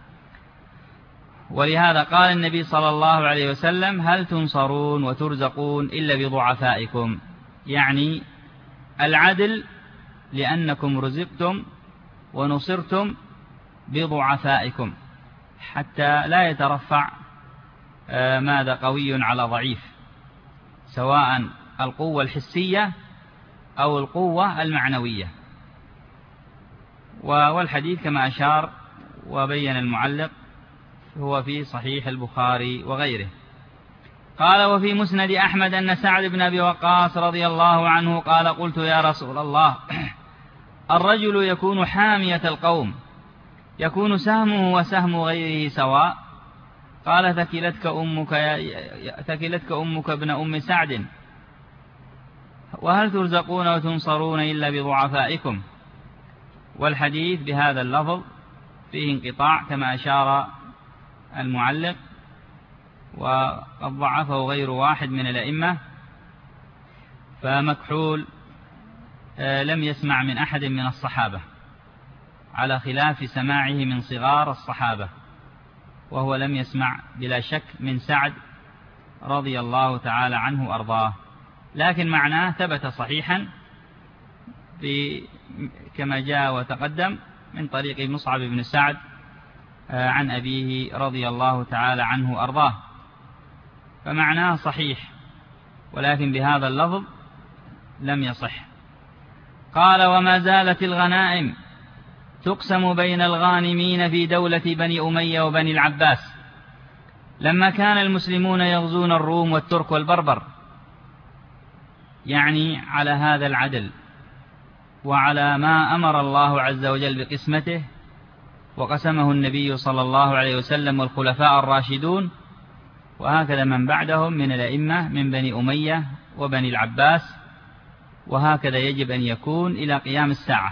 ولهذا قال النبي صلى الله عليه وسلم هل تنصرون وترزقون إلا بضعفائكم، يعني العدل لأنكم رزقتم ونصرتم بضعفائكم حتى لا يترفع ماذا قوي على ضعيف، سواء القوة الحسية أو القوة المعنوية. والحديث كما أشار وبين المعلق هو في صحيح البخاري وغيره. قال وفي مسند أحمد أن سعد بن أبي وقاص رضي الله عنه قال قلت يا رسول الله الرجل يكون حامية القوم يكون سهمه وسهم غيره سواء؟ قال ثكلتك أمك, يا ثكلتك أمك ابن أم سعد، وهل ترزقون وتنصرون إلا بضعفائكم. والحديث بهذا اللفظ فيه انقطاع كما أشار المعلق، وقد ضعفه غير واحد من الأئمة، فمكحول لم يسمع من أحد من الصحابة على خلاف سماعه من صغار الصحابة، وهو لم يسمع بلا شك من سعد رضي الله تعالى عنه أرضاه، لكن معناه ثبت صحيحا كما جاء وتقدم من طريق مصعب بن سعد عن أبيه رضي الله تعالى عنه أرضاه، فمعناه صحيح ولكن بهذا اللفظ لم يصح. قال وما زالت الغنائم تقسم بين الغانمين في دولة بني أمية وبني العباس لما كان المسلمون يغزون الروم والترك والبربر، يعني على هذا العدل وعلى ما أمر الله عز وجل بقسمته وقسمه النبي صلى الله عليه وسلم والخلفاء الراشدون، وهكذا من بعدهم من الأئمة من بني أمية وبني العباس، وهكذا يجب أن يكون إلى قيام الساعة.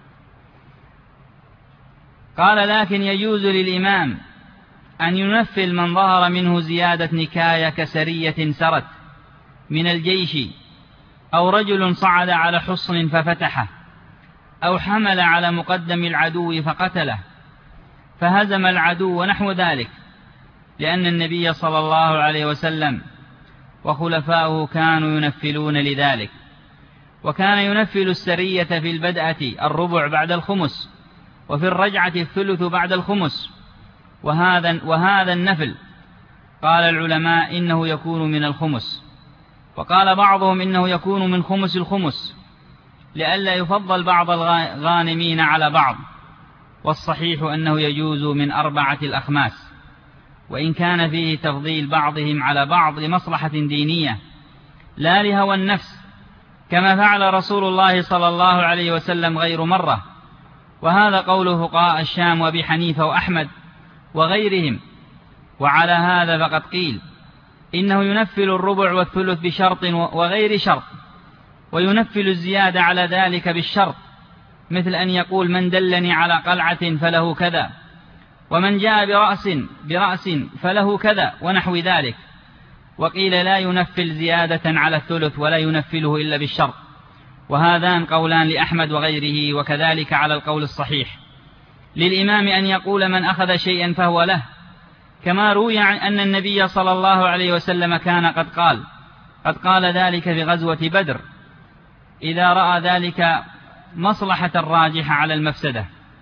قال لكن يجوز للإمام أن ينفل من ظهر منه زيادة نكاية كسرية سرت من الجيش، أو رجل صعد على حصن ففتحه، أو حمل على مقدم العدو فقتله فهزم العدو ونحو ذلك، لأن النبي صلى الله عليه وسلم وخلفاؤه كانوا ينفلون لذلك. وكان ينفل السرية في البدءة الربع بعد الخمس، وفي الرجعة الثلث بعد الخمس، وهذا, وهذا النفل قال العلماء إنه يكون من الخمس، وقال بعضهم إنه يكون من خمس الخمس لئلا يفضل بعض الغانمين على بعض، والصحيح أنه يجوز من أربعة الأخماس، وإن كان فيه تفضيل بعضهم على بعض لمصلحة دينية لا لهوى النفس، كما فعل رسول الله صلى الله عليه وسلم غير مرة، وهذا قول فقهاء الشام وأبي حنيفة وأحمد وغيرهم. وعلى هذا فقد قيل إنه ينفل الربع والثلث بشرط وغير شرط، وينفل الزيادة على ذلك بالشرط، مثل أن يقول من دلني على قلعة فله كذا، ومن جاء برأس برأس فله كذا، ونحو ذلك. وقيل لا ينفل زيادة على الثلث ولا ينفله إلا بالشرط، وهذان قولان لأحمد وغيره، وكذلك على القول الصحيح للإمام أن يقول من أخذ شيئا فهو له، كما روي عن أن النبي صلى الله عليه وسلم كان قد قال قد قال ذلك في غزوة بدر إذا رأى ذلك مصلحة راجحة على المفسدة.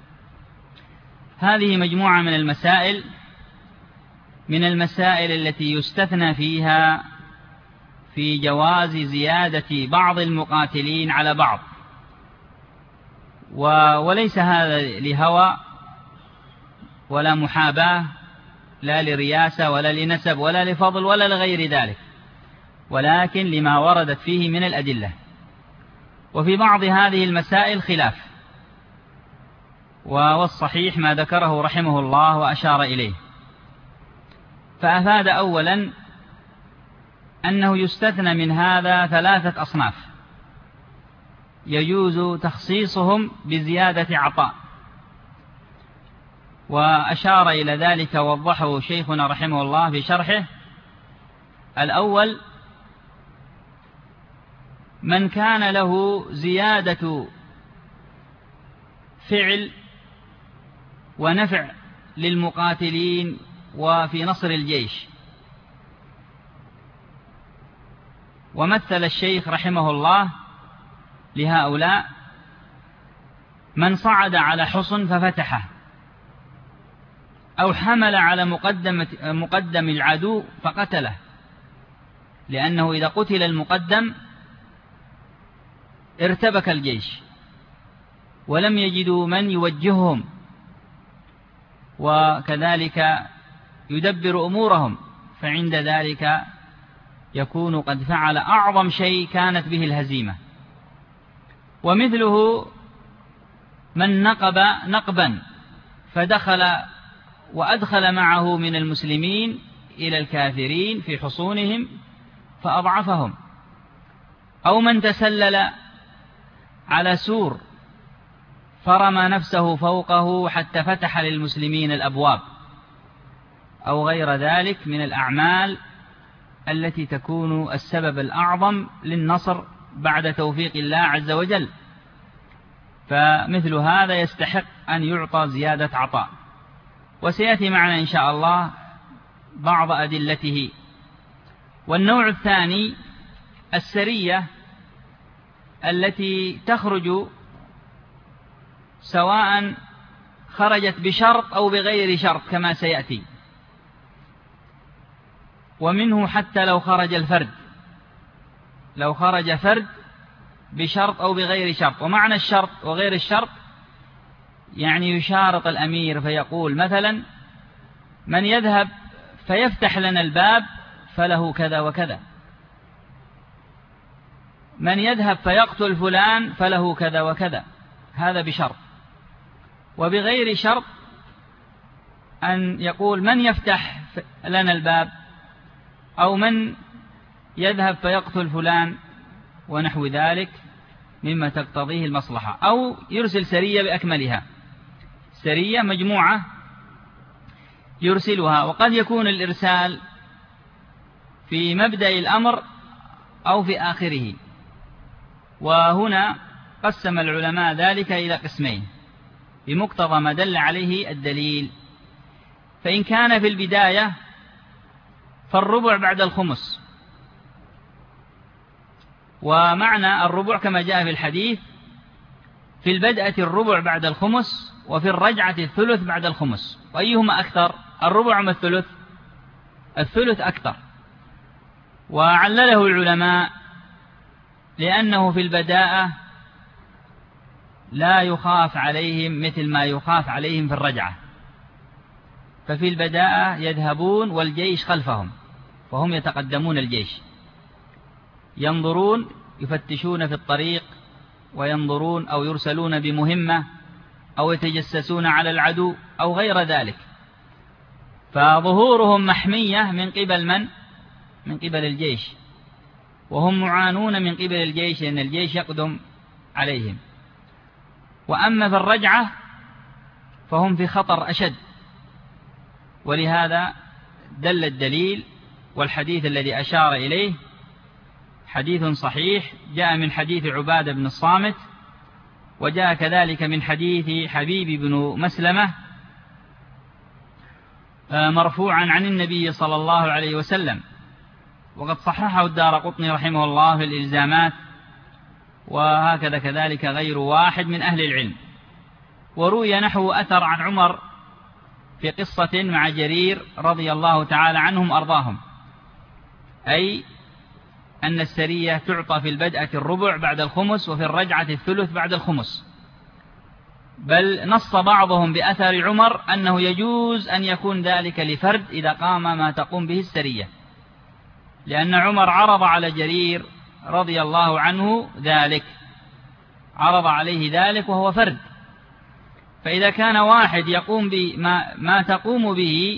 هذه مجموعة من المسائل من المسائل التي يستثنى فيها في جواز زيادة بعض المقاتلين على بعض، وليس هذا لهوى ولا محاباة، لا لرياسة ولا لنسب ولا لفضل ولا لغير ذلك، ولكن لما وردت فيه من الأدلة. وفي بعض هذه المسائل خلاف، والصحيح ما ذكره رحمه الله وأشار إليه، فأفاد أولا أنه يستثنى من هذا ثلاثة أصناف يجوز تخصيصهم بزيادة عطاء، وأشار إلى ذلك ووضحه شيخنا رحمه الله في شرحه. الأول من كان له زيادة فعل ونفع للمقاتلين وفي نصر الجيش، ومثل الشيخ رحمه الله لهؤلاء من صعد على حصن ففتحه، أو حمل على مقدم, مقدم العدو فقتله، لأنه إذا قتل المقدم ارتبك الجيش ولم يجدوا من يوجههم وكذلك يدبر أمورهم، فعند ذلك يكون قد فعل أعظم شيء كانت به الهزيمة. ومثله من نقب نقبا فدخل وأدخل معه من المسلمين إلى الكافرين في حصونهم فأضعفهم، أو من تسلل على سور فرمى نفسه فوقه حتى فتح للمسلمين الأبواب، أو غير ذلك من الأعمال التي تكون السبب الأعظم للنصر بعد توفيق الله عز وجل، فمثل هذا يستحق أن يعطى زيادة عطاء، وسيأتي معنا إن شاء الله بعض أدلته. والنوع الثاني السرية التي تخرج سواء خرجت بشرط أو بغير شرط كما سيأتي، ومنه حتى لو خرج الفرد، لو خرج فرد بشرط أو بغير شرط. ومعنى الشرط وغير الشرط يعني يشارط الأمير فيقول مثلا من يذهب فيفتح لنا الباب فله كذا وكذا، من يذهب فيقتل فلان فله كذا وكذا، هذا بشرط. وبغير شرط أن يقول من يفتح لنا الباب، أو من يذهب فيقتل فلان ونحو ذلك مما تقتضيه المصلحة، أو يرسل سرية بأكملها، سرية مجموعة يرسلها. وقد يكون الإرسال في مبدأ الأمر أو في آخره، وهنا قسم العلماء ذلك إلى قسمين بمقتضى ما دل عليه الدليل. فإن كان في البداية فالربع بعد الخمس، ومعنى الربع كما جاء في الحديث في البدءة الربع بعد الخمس، وفي الرجعة الثلث بعد الخمس. وأيهما أكثر، الربع أم الثلث؟ الثلث أكثر. وعلله العلماء لأنه في البداءة لا يخاف عليهم مثل ما يخاف عليهم في الرجعة، ففي البداءة يذهبون والجيش خلفهم، فهم يتقدمون الجيش، ينظرون يفتشون في الطريق وينظرون أو يرسلون بمهمة أو يتجسسون على العدو أو غير ذلك، فظهورهم محمية من قبل من؟ من قبل الجيش، وهم معانون من قبل الجيش لأن الجيش يقدم عليهم. وأما في الرجعة فهم في خطر أشد، ولهذا دل الدليل والحديث الذي أشار إليه حديث صحيح جاء من حديث عبادة بن الصامت، وجاء كذلك من حديث حبيب بن مسلمة مرفوعا عن النبي صلى الله عليه وسلم، وقد صححه الدارقطني رحمه الله في الإلزامات، وهكذا كذلك غير واحد من أهل العلم. وروي نحو أثر عن عمر في قصة مع جرير رضي الله تعالى عنهم أرضاهم، أي أن السرية تعطى في البدءة الربع بعد الخمس، وفي الرجعة الثلث بعد الخمس، بل نص بعضهم بأثر عمر أنه يجوز أن يكون ذلك لفرد إذا قام ما تقوم به السرية، لأن عمر عرض على جرير رضي الله عنه ذلك، عرض عليه ذلك وهو فرد، فإذا كان واحد يقوم بما ما تقوم به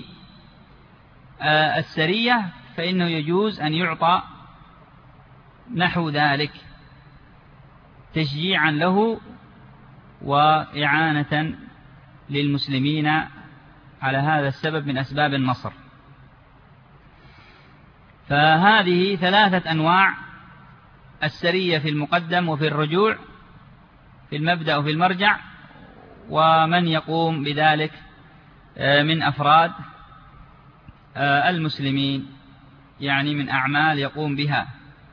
السرية فإنه يجوز أن يعطى نحو ذلك تشجيعا له وإعانة للمسلمين على هذا السبب من أسباب النصر. فهذه ثلاثة أنواع: السرية في المقدم وفي الرجوع، في المبدأ وفي المرجع، ومن يقوم بذلك من أفراد المسلمين، يعني من أعمال يقوم بها.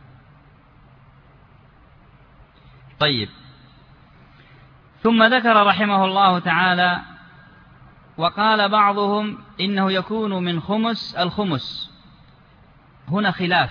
طيب، ثم ذكر رحمه الله تعالى: وقال بعضهم إنه يكون من خمس الخمس. هنا خلاف،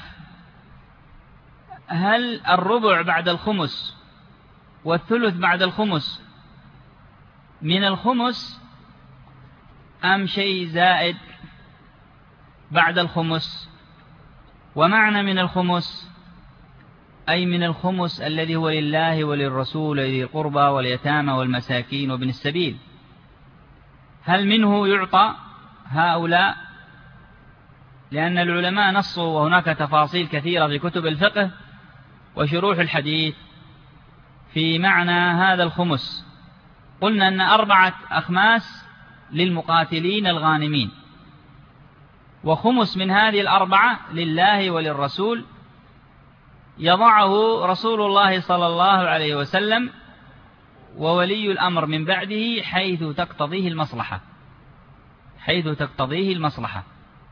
هل الربع بعد الخمس والثلث بعد الخمس من الخمس أم شيء زائد بعد الخمس؟ ومعنى من الخمس أي من الخمس الذي هو لله وللرسول ولذي القربى واليتامى والمساكين وابن السبيل، هل منه يعطى هؤلاء؟ لأن العلماء نصوا، وهناك تفاصيل كثيرة في كتب الفقه وشروح الحديث في معنى هذا الخمس. قلنا أن أربعة أخماس للمقاتلين الغانمين، وخمس من هذه الأربعة لله وللرسول يضعه رسول الله صلى الله عليه وسلم وولي الأمر من بعده حيث تقتضيه المصلحة، حيث تقتضيه المصلحة.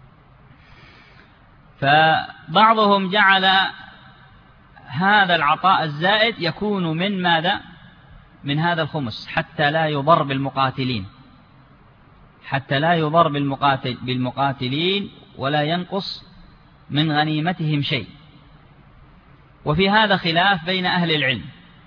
فبعضهم جعل هذا العطاء الزائد يكون من ماذا؟ من هذا الخمس، حتى لا يضر بالمقاتلين، حتى لا يضر بالمقاتل بالمقاتلين ولا ينقص من غنيمتهم شيء. وفي هذا خلاف بين أهل العلم،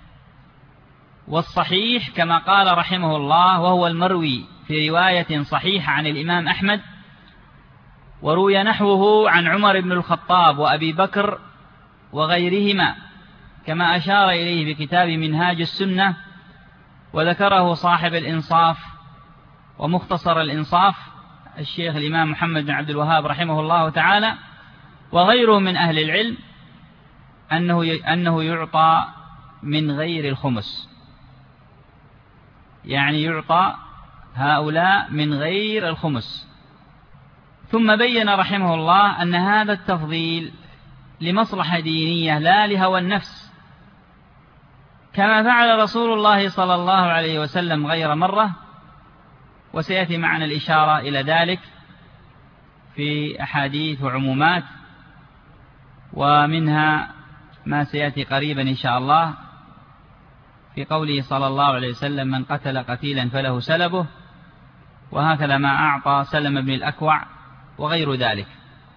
والصحيح كما قال رحمه الله، وهو المروي في رواية صحيحة عن الإمام أحمد، وروي نحوه عن عمر بن الخطاب وأبي بكر وغيرهما، كما أشار إليه في كتاب منهاج السنة، وذكره صاحب الإنصاف ومختصر الإنصاف الشيخ الإمام محمد بن عبد الوهاب رحمه الله تعالى، وغيره من أهل العلم، أنه أنه يعطى من غير الخمس، يعني يعطى هؤلاء من غير الخمس. ثم بين رحمه الله أن هذا التفضيل لمصلحة دينية لا لهوى النفس، كما فعل رسول الله صلى الله عليه وسلم غير مرة، وسيأتي معنا الإشارة إلى ذلك في أحاديث وعمومات، ومنها ما سيأتي قريبا إن شاء الله في قوله صلى الله عليه وسلم: من قتل قتيلا فله سلبه، وهكذا ما أعطى سلم بن الأكوع وغير ذلك.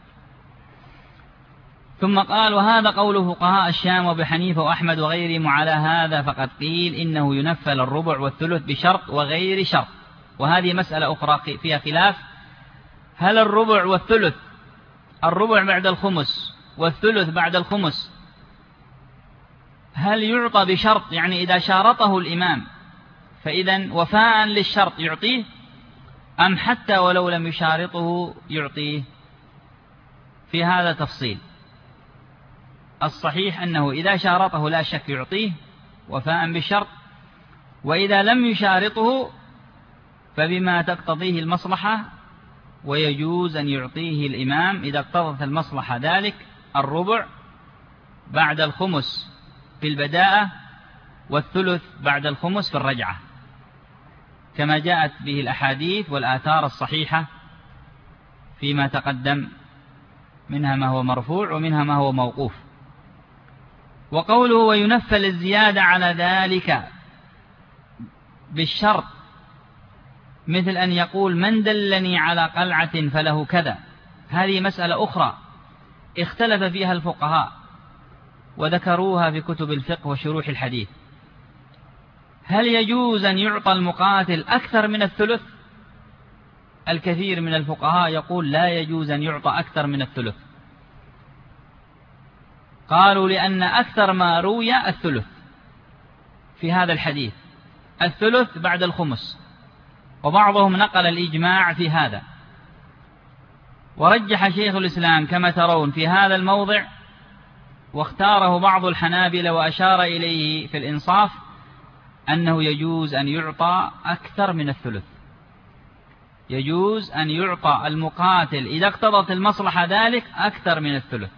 ثم قال: وهذا قول فقهاء الشام وابي حنيفة وأحمد وغيرهم، على هذا فقد قيل إنه ينفل الربع والثلث بشرط وغير شرط. وهذه مسألة أخرى فيها خلاف: هل الربع والثلث، الربع بعد الخمس والثلث بعد الخمس، هل يعطى بشرط، يعني إذا شارطه الإمام فإذا وفاء للشرط يعطيه، أم حتى ولو لم يشارطه يعطيه؟ في هذا تفصيل. الصحيح أنه إذا شارطه لا شك يعطيه وفاء بالشرط، وإذا لم يشارطه فبما تقتضيه المصلحة، ويجوز أن يعطيه الإمام إذا اقتضت المصلحة ذلك الربع بعد الخمس في البداءة، والثلث بعد الخمس في الرجعة، كما جاءت به الأحاديث والآثار الصحيحة فيما تقدم، منها ما هو مرفوع ومنها ما هو موقوف. وقوله: وينفل الزيادة على ذلك بالشرط، مثل أن يقول: من دلني على قلعة فله كذا. هذه مسألة أخرى اختلف فيها الفقهاء وذكروها في كتب الفقه وشروح الحديث. هل يجوز أن يعطى المقاتل أكثر من الثلث؟ الكثير من الفقهاء يقول لا يجوز أن يعطى أكثر من الثلث. قالوا: لأن أكثر ما روي الثلث في هذا الحديث، الثلث بعد الخمس، وبعضهم نقل الإجماع في هذا. ورجح شيخ الإسلام كما ترون في هذا الموضع، واختاره بعض الحنابلة وأشار إليه في الإنصاف، أنه يجوز أن يعطى أكثر من الثلث. يجوز أن يعطى المقاتل إذا اقتضت المصلحة ذلك أكثر من الثلث،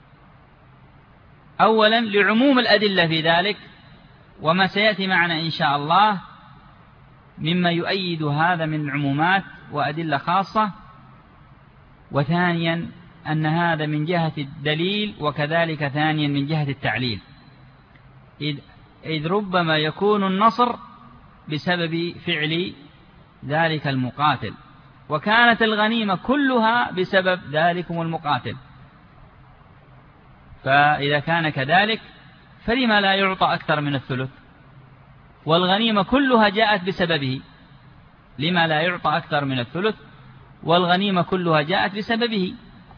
أولا لعموم الأدلة في ذلك، وما سيأتي معنا إن شاء الله مما يؤيد هذا من عمومات وأدلة خاصة، وثانيا أن هذا من جهة الدليل، وكذلك ثانيا من جهة التعليل، إذ, إذ ربما يكون النصر بسبب فعل ذلك المقاتل، وكانت الغنيمة كلها بسبب ذلكم المقاتل. فإذا كان كذلك فلما لا يعطى أكثر من الثلث؟ والغنيمة كلها جاءت بسببه، لما لا يعطى أكثر من الثلث والغنيمة كلها جاءت بسببه؟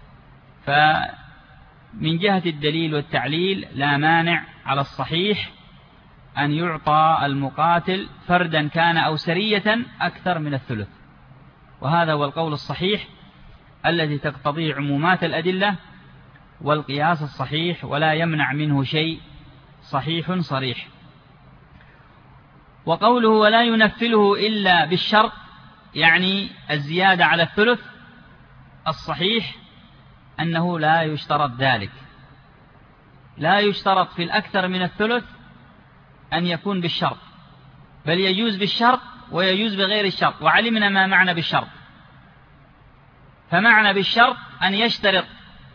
فمن جهة الدليل والتعليل لا مانع على الصحيح أن يعطى المقاتل فردا كان أو سرية أكثر من الثلث، وهذا هو القول الصحيح الذي تقتضيه عمومات الأدلة والقياس الصحيح، ولا يمنع منه شيء صحيح صريح. وقوله: ولا ينفله إلا بالشرط، يعني الزيادة على الثلث، الصحيح أنه لا يشترط ذلك، لا يشترط في الأكثر من الثلث أن يكون بالشرط، بل يجوز بالشرط ويجوز بغير الشرط. وعلمنا ما معنى بالشرط. فمعنى بالشرط أن يشترط: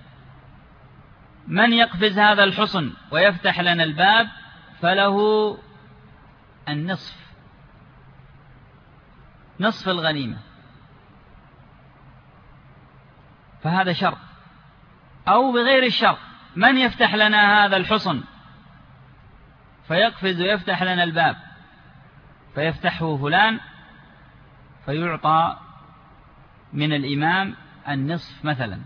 من يقفز هذا الحصن ويفتح لنا الباب فله النصف، نصف الغنيمة، فهذا شرط. أو بغير الشرط: من يفتح لنا هذا الحصن فيقفز ويفتح لنا الباب فيفتحه فلان فيعطى من الإمام النصف مثلا.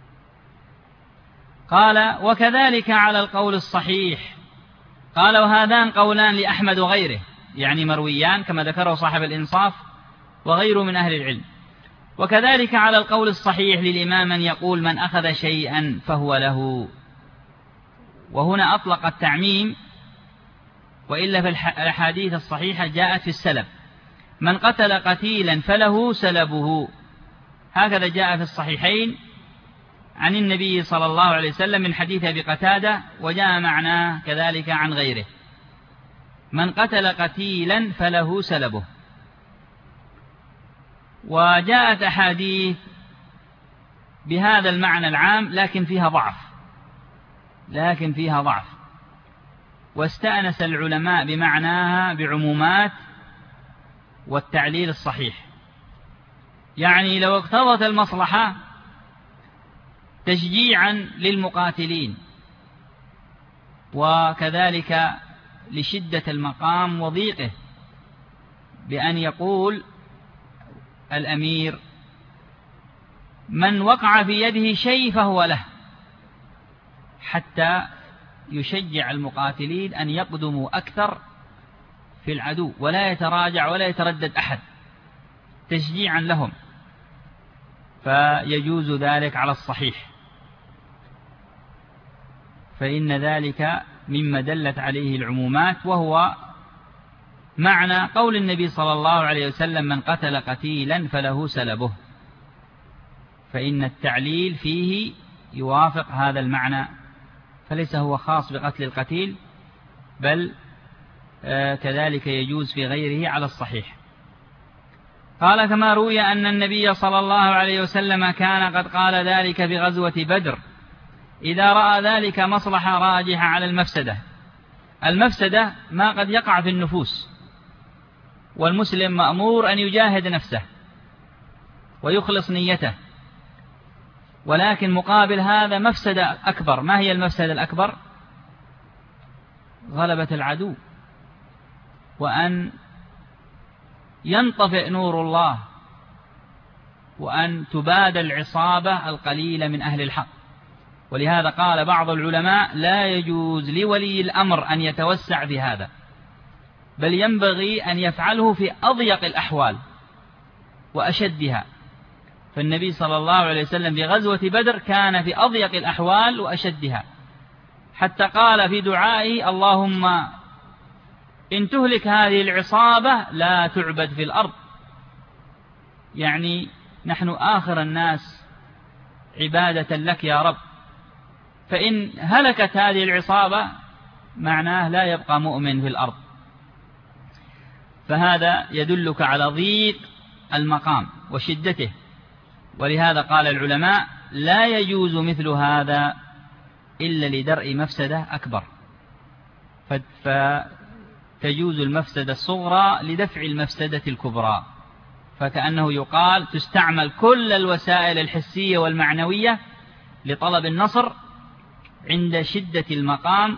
قال: وكذلك على القول الصحيح. قال: وهذان قولان لأحمد وغيره، يعني مرويان كما ذكره صاحب الإنصاف وغيره من أهل العلم. وكذلك على القول الصحيح للإمام من يقول: من أخذ شيئا فهو له. وهنا أطلق التعميم، وإلا في الأحاديث الصحيحة جاءت في السلب: من قتل قتيلا فله سلبه، هكذا جاء في الصحيحين عن النبي صلى الله عليه وسلم من حديث أبي قتادة، وجاء معناه كذلك عن غيره: من قتل قتيلا فله سلبه. وجاءت أحاديث بهذا المعنى العام لكن فيها ضعف، لكن فيها ضعف واستأنس العلماء بمعناها بعمومات والتعليل الصحيح. يعني لو اقتضت المصلحة تشجيعا للمقاتلين، وكذلك لشدة المقام وضيقه، بأن يقول الأمير من وقع في يده شيء فهو له، حتى يشجع المقاتلين أن يقدموا أكثر في العدو ولا يتراجع ولا يتردد أحد، تشجيعا لهم، فيجوز ذلك على الصحيح، فإن ذلك مما دلت عليه العمومات، وهو معنى قول النبي صلى الله عليه وسلم من قتل قتيلا فله سلبه، فإن التعليل فيه يوافق هذا المعنى، فليس هو خاص بقتل القتيل، بل كذلك يجوز في غيره على الصحيح. قال كما روي أن النبي صلى الله عليه وسلم كان قد قال ذلك في غزوة بدر إذا رأى ذلك مصلحة راجحة على المفسدة. المفسدة ما قد يقع في النفوس، والمسلم مأمور أن يجاهد نفسه ويخلص نيته، ولكن مقابل هذا مفسدة أكبر. ما هي المفسدة الأكبر؟ غلبة العدو، وأن ينطفئ نور الله، وأن تباد العصابة القليلة من أهل الحق. ولهذا قال بعض العلماء لا يجوز لولي الأمر أن يتوسع في هذا، بل ينبغي أن يفعله في أضيق الأحوال وأشدها. فالنبي صلى الله عليه وسلم في غزوة بدر كان في أضيق الأحوال وأشدها، حتى قال في دعائه اللهم إن تهلك هذه العصابة لا تعبد في الأرض، يعني نحن آخر الناس عبادة لك يا رب، فإن هلكت هذه العصابة معناه لا يبقى مؤمن في الأرض. فهذا يدلك على ضيق المقام وشدته، ولهذا قال العلماء لا يجوز مثل هذا إلا لدرء مفسدة أكبر، فتجوز المفسدة الصغرى لدفع المفسدة الكبرى، فكأنه يقال تستعمل كل الوسائل الحسية والمعنوية لطلب النصر عند شدة المقام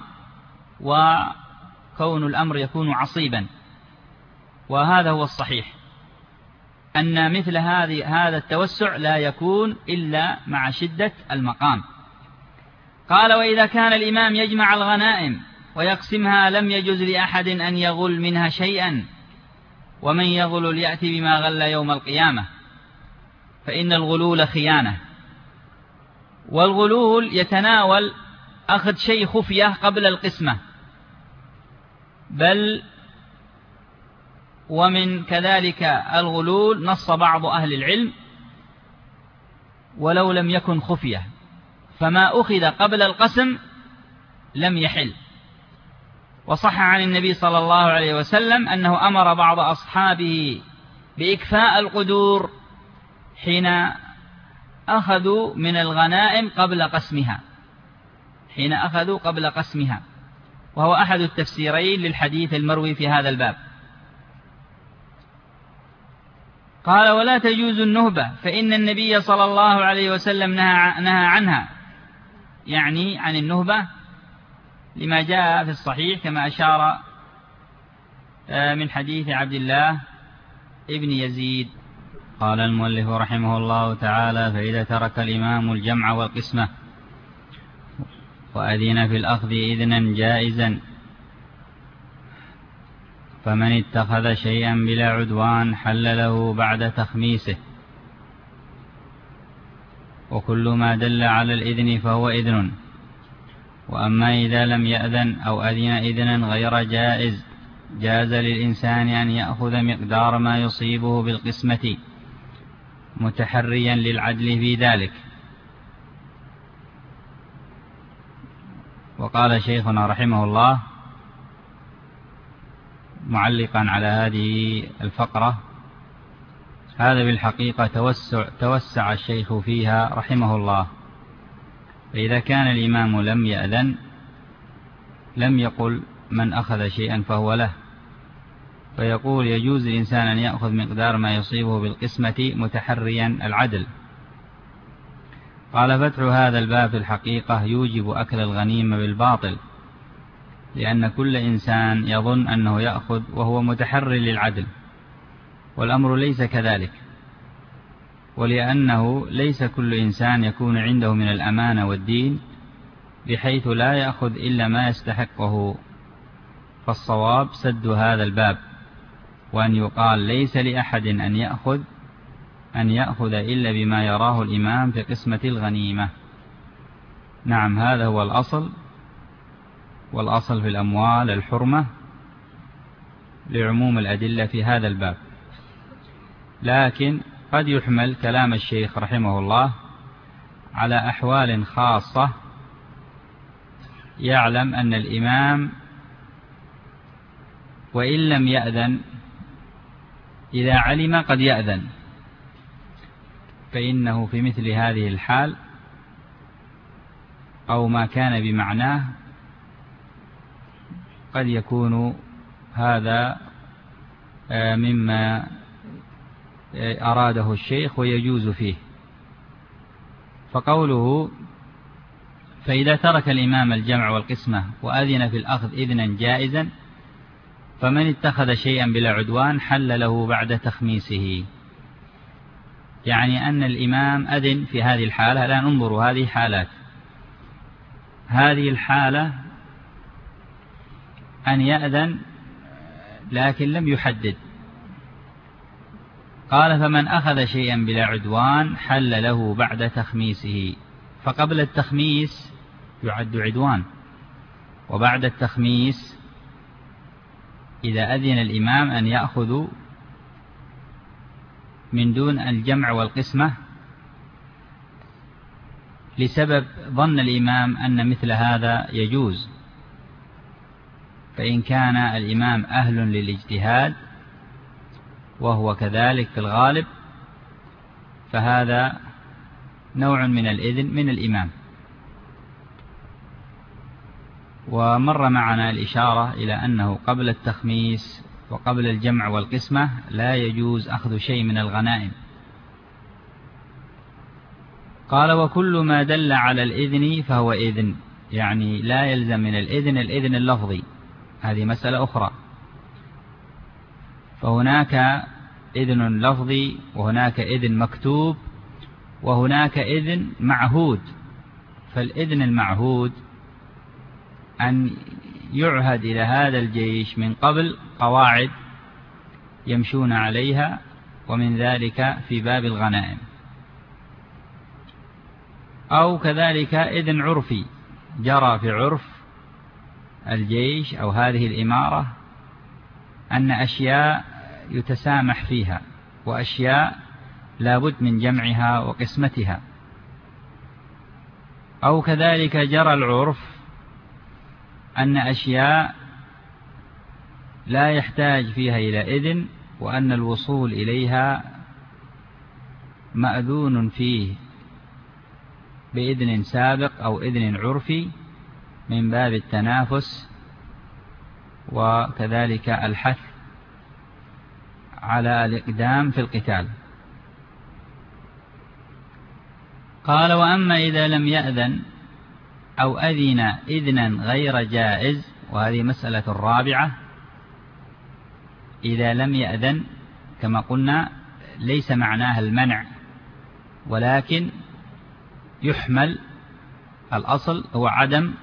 وكون الأمر يكون عصيبا. وهذا هو الصحيح، أن مثل هذه هذا التوسع لا يكون إلا مع شدة المقام. قال وإذا كان الإمام يجمع الغنائم ويقسمها لم يجوز لأحد أن يغل منها شيئا، ومن يغل يأتي بما غل يوم القيامة، فإن الغلول خيانة. والغلول يتناول أخذ شيء خفية قبل القسمة، بل ومن كذلك الغلول نص بعض أهل العلم ولو لم يكن خفية، فما أخذ قبل القسم لم يحل. وصح عن النبي صلى الله عليه وسلم أنه أمر بعض أصحابه بإكفاء القدور حين أخذوا من الغنائم قبل قسمها حين أخذوا قبل قسمها وهو أحد التفسيرين للحديث المروي في هذا الباب. قال ولا تجوز النهبة، فإن النبي صلى الله عليه وسلم نهى, نهى عنها، يعني عن النهبة لما جاء في الصحيح كما أشار من حديث عبد الله ابن يزيد. قال المؤلف رحمه الله تعالى فإذا ترك الإمام الجمع والقسمة وأذن في الأخذ إذنا جائزا، فمن اتخذ شيئا بلا عدوان حل له بعد تخميسه، وكل ما دل على الإذن فهو إذن. وأما إذا لم يأذن أو أذن إذنا غير جائز جاز للإنسان أن يأخذ مقدار ما يصيبه بالقسمة متحريا للعدل في ذلك. وقال شيخنا رحمه الله معلقا على هذه الفقرة هذا بالحقيقة توسع, توسع الشيخ فيها رحمه الله. فإذا كان الإمام لم يأذن لم يقل من أخذ شيئا فهو له، فيقول يجوز الإنسان أن يأخذ مقدار ما يصيبه بالقسمة متحريا العدل. قال فتح هذا الباب في الحقيقة يوجب أكل الغنيمة بالباطل، لأن كل إنسان يظن أنه يأخذ وهو متحري للعدل، والأمر ليس كذلك، ولأنه ليس كل إنسان يكون عنده من الأمانة والدين بحيث لا يأخذ إلا ما يستحقه. فالصواب سد هذا الباب، وأن يقال ليس لأحد أن يأخذ أن يأخذ إلا بما يراه الإمام في قسمة الغنيمة. نعم، هذا هو الأصل، والأصل في الأموال الحرمة لعموم الأدلة في هذا الباب. لكن قد يحمل كلام الشيخ رحمه الله على أحوال خاصة يعلم أن الإمام وإن لم يأذن إذا علم قد يأذن، فإنه في مثل هذه الحال أو ما كان بمعناه قد يكون هذا مما أراده الشيخ ويجوز فيه. فقوله فإذا ترك الإمام الجمع والقسمة وأذن في الأخذ إذنا جائزا فمن اتخذ شيئا بلا عدوان حل له بعد تخميسه، يعني أن الإمام أذن في هذه الحالة. الآن انظروا هذه حالات، هذه الحالة أن يأذن لكن لم يحدد، قال فمن أخذ شيئا بلا عدوان حل له بعد تخميسه، فقبل التخميس يعد عدوان، وبعد التخميس إذا أذن الإمام أن يأخذ من دون الجمع والقسمة لسبب ظن الإمام أن مثل هذا يجوز، فإن كان الإمام أهل للاجتهاد وهو كذلك في الغالب فهذا نوع من الإذن من الإمام. ومر معنا الإشارة إلى أنه قبل التخميس وقبل الجمع والقسمة لا يجوز أخذ شيء من الغنائم. قال وكل ما دل على الإذن فهو إذن، يعني لا يلزم من الإذن الإذن اللفظي، هذه مسألة أخرى. فهناك إذن لفظي وهناك إذن مكتوب وهناك إذن معهود. فالإذن المعهود أن يعهد إلى هذا الجيش من قبل قواعد يمشون عليها، ومن ذلك في باب الغنائم. أو كذلك إذن عرفي جرى في عرف الجيش أو هذه الإمارة أن أشياء يتسامح فيها وأشياء لابد من جمعها وقسمتها. أو كذلك جرى العرف أن أشياء لا يحتاج فيها إلى إذن، وأن الوصول إليها مأذون فيه بإذن سابق أو إذن عرفي من باب التنافس وكذلك الحث على الإقدام في القتال. قال وأما إذا لم يأذن أو أذن إذنا غير جائز، وهذه مسألة الرابعة. إذا لم يأذن كما قلنا ليس معناها المنع، ولكن يحمل الأصل هو عدم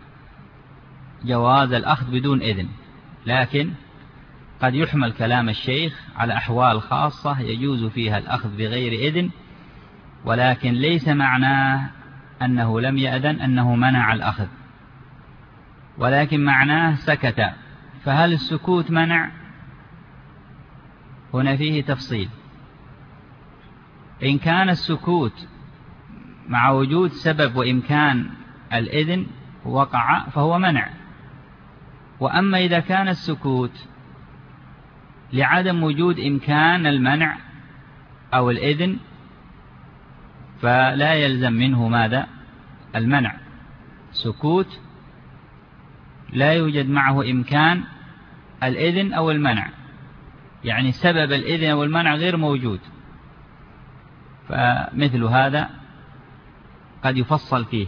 جواز الأخذ بدون إذن، لكن قد يحمل كلام الشيخ على أحوال خاصة يجوز فيها الأخذ بغير إذن، ولكن ليس معناه أنه لم يأذن أنه منع الأخذ، ولكن معناه سكت. فهل السكوت منع؟ هنا فيه تفصيل. إن كان السكوت مع وجود سبب وإمكان الإذن وقع فهو منع. وأما إذا كان السكوت لعدم وجود إمكان المنع أو الإذن فلا يلزم منه ماذا؟ المنع. سكوت لا يوجد معه إمكان الإذن أو المنع، يعني سبب الإذن أو المنع غير موجود، فمثل هذا قد يفصل فيه.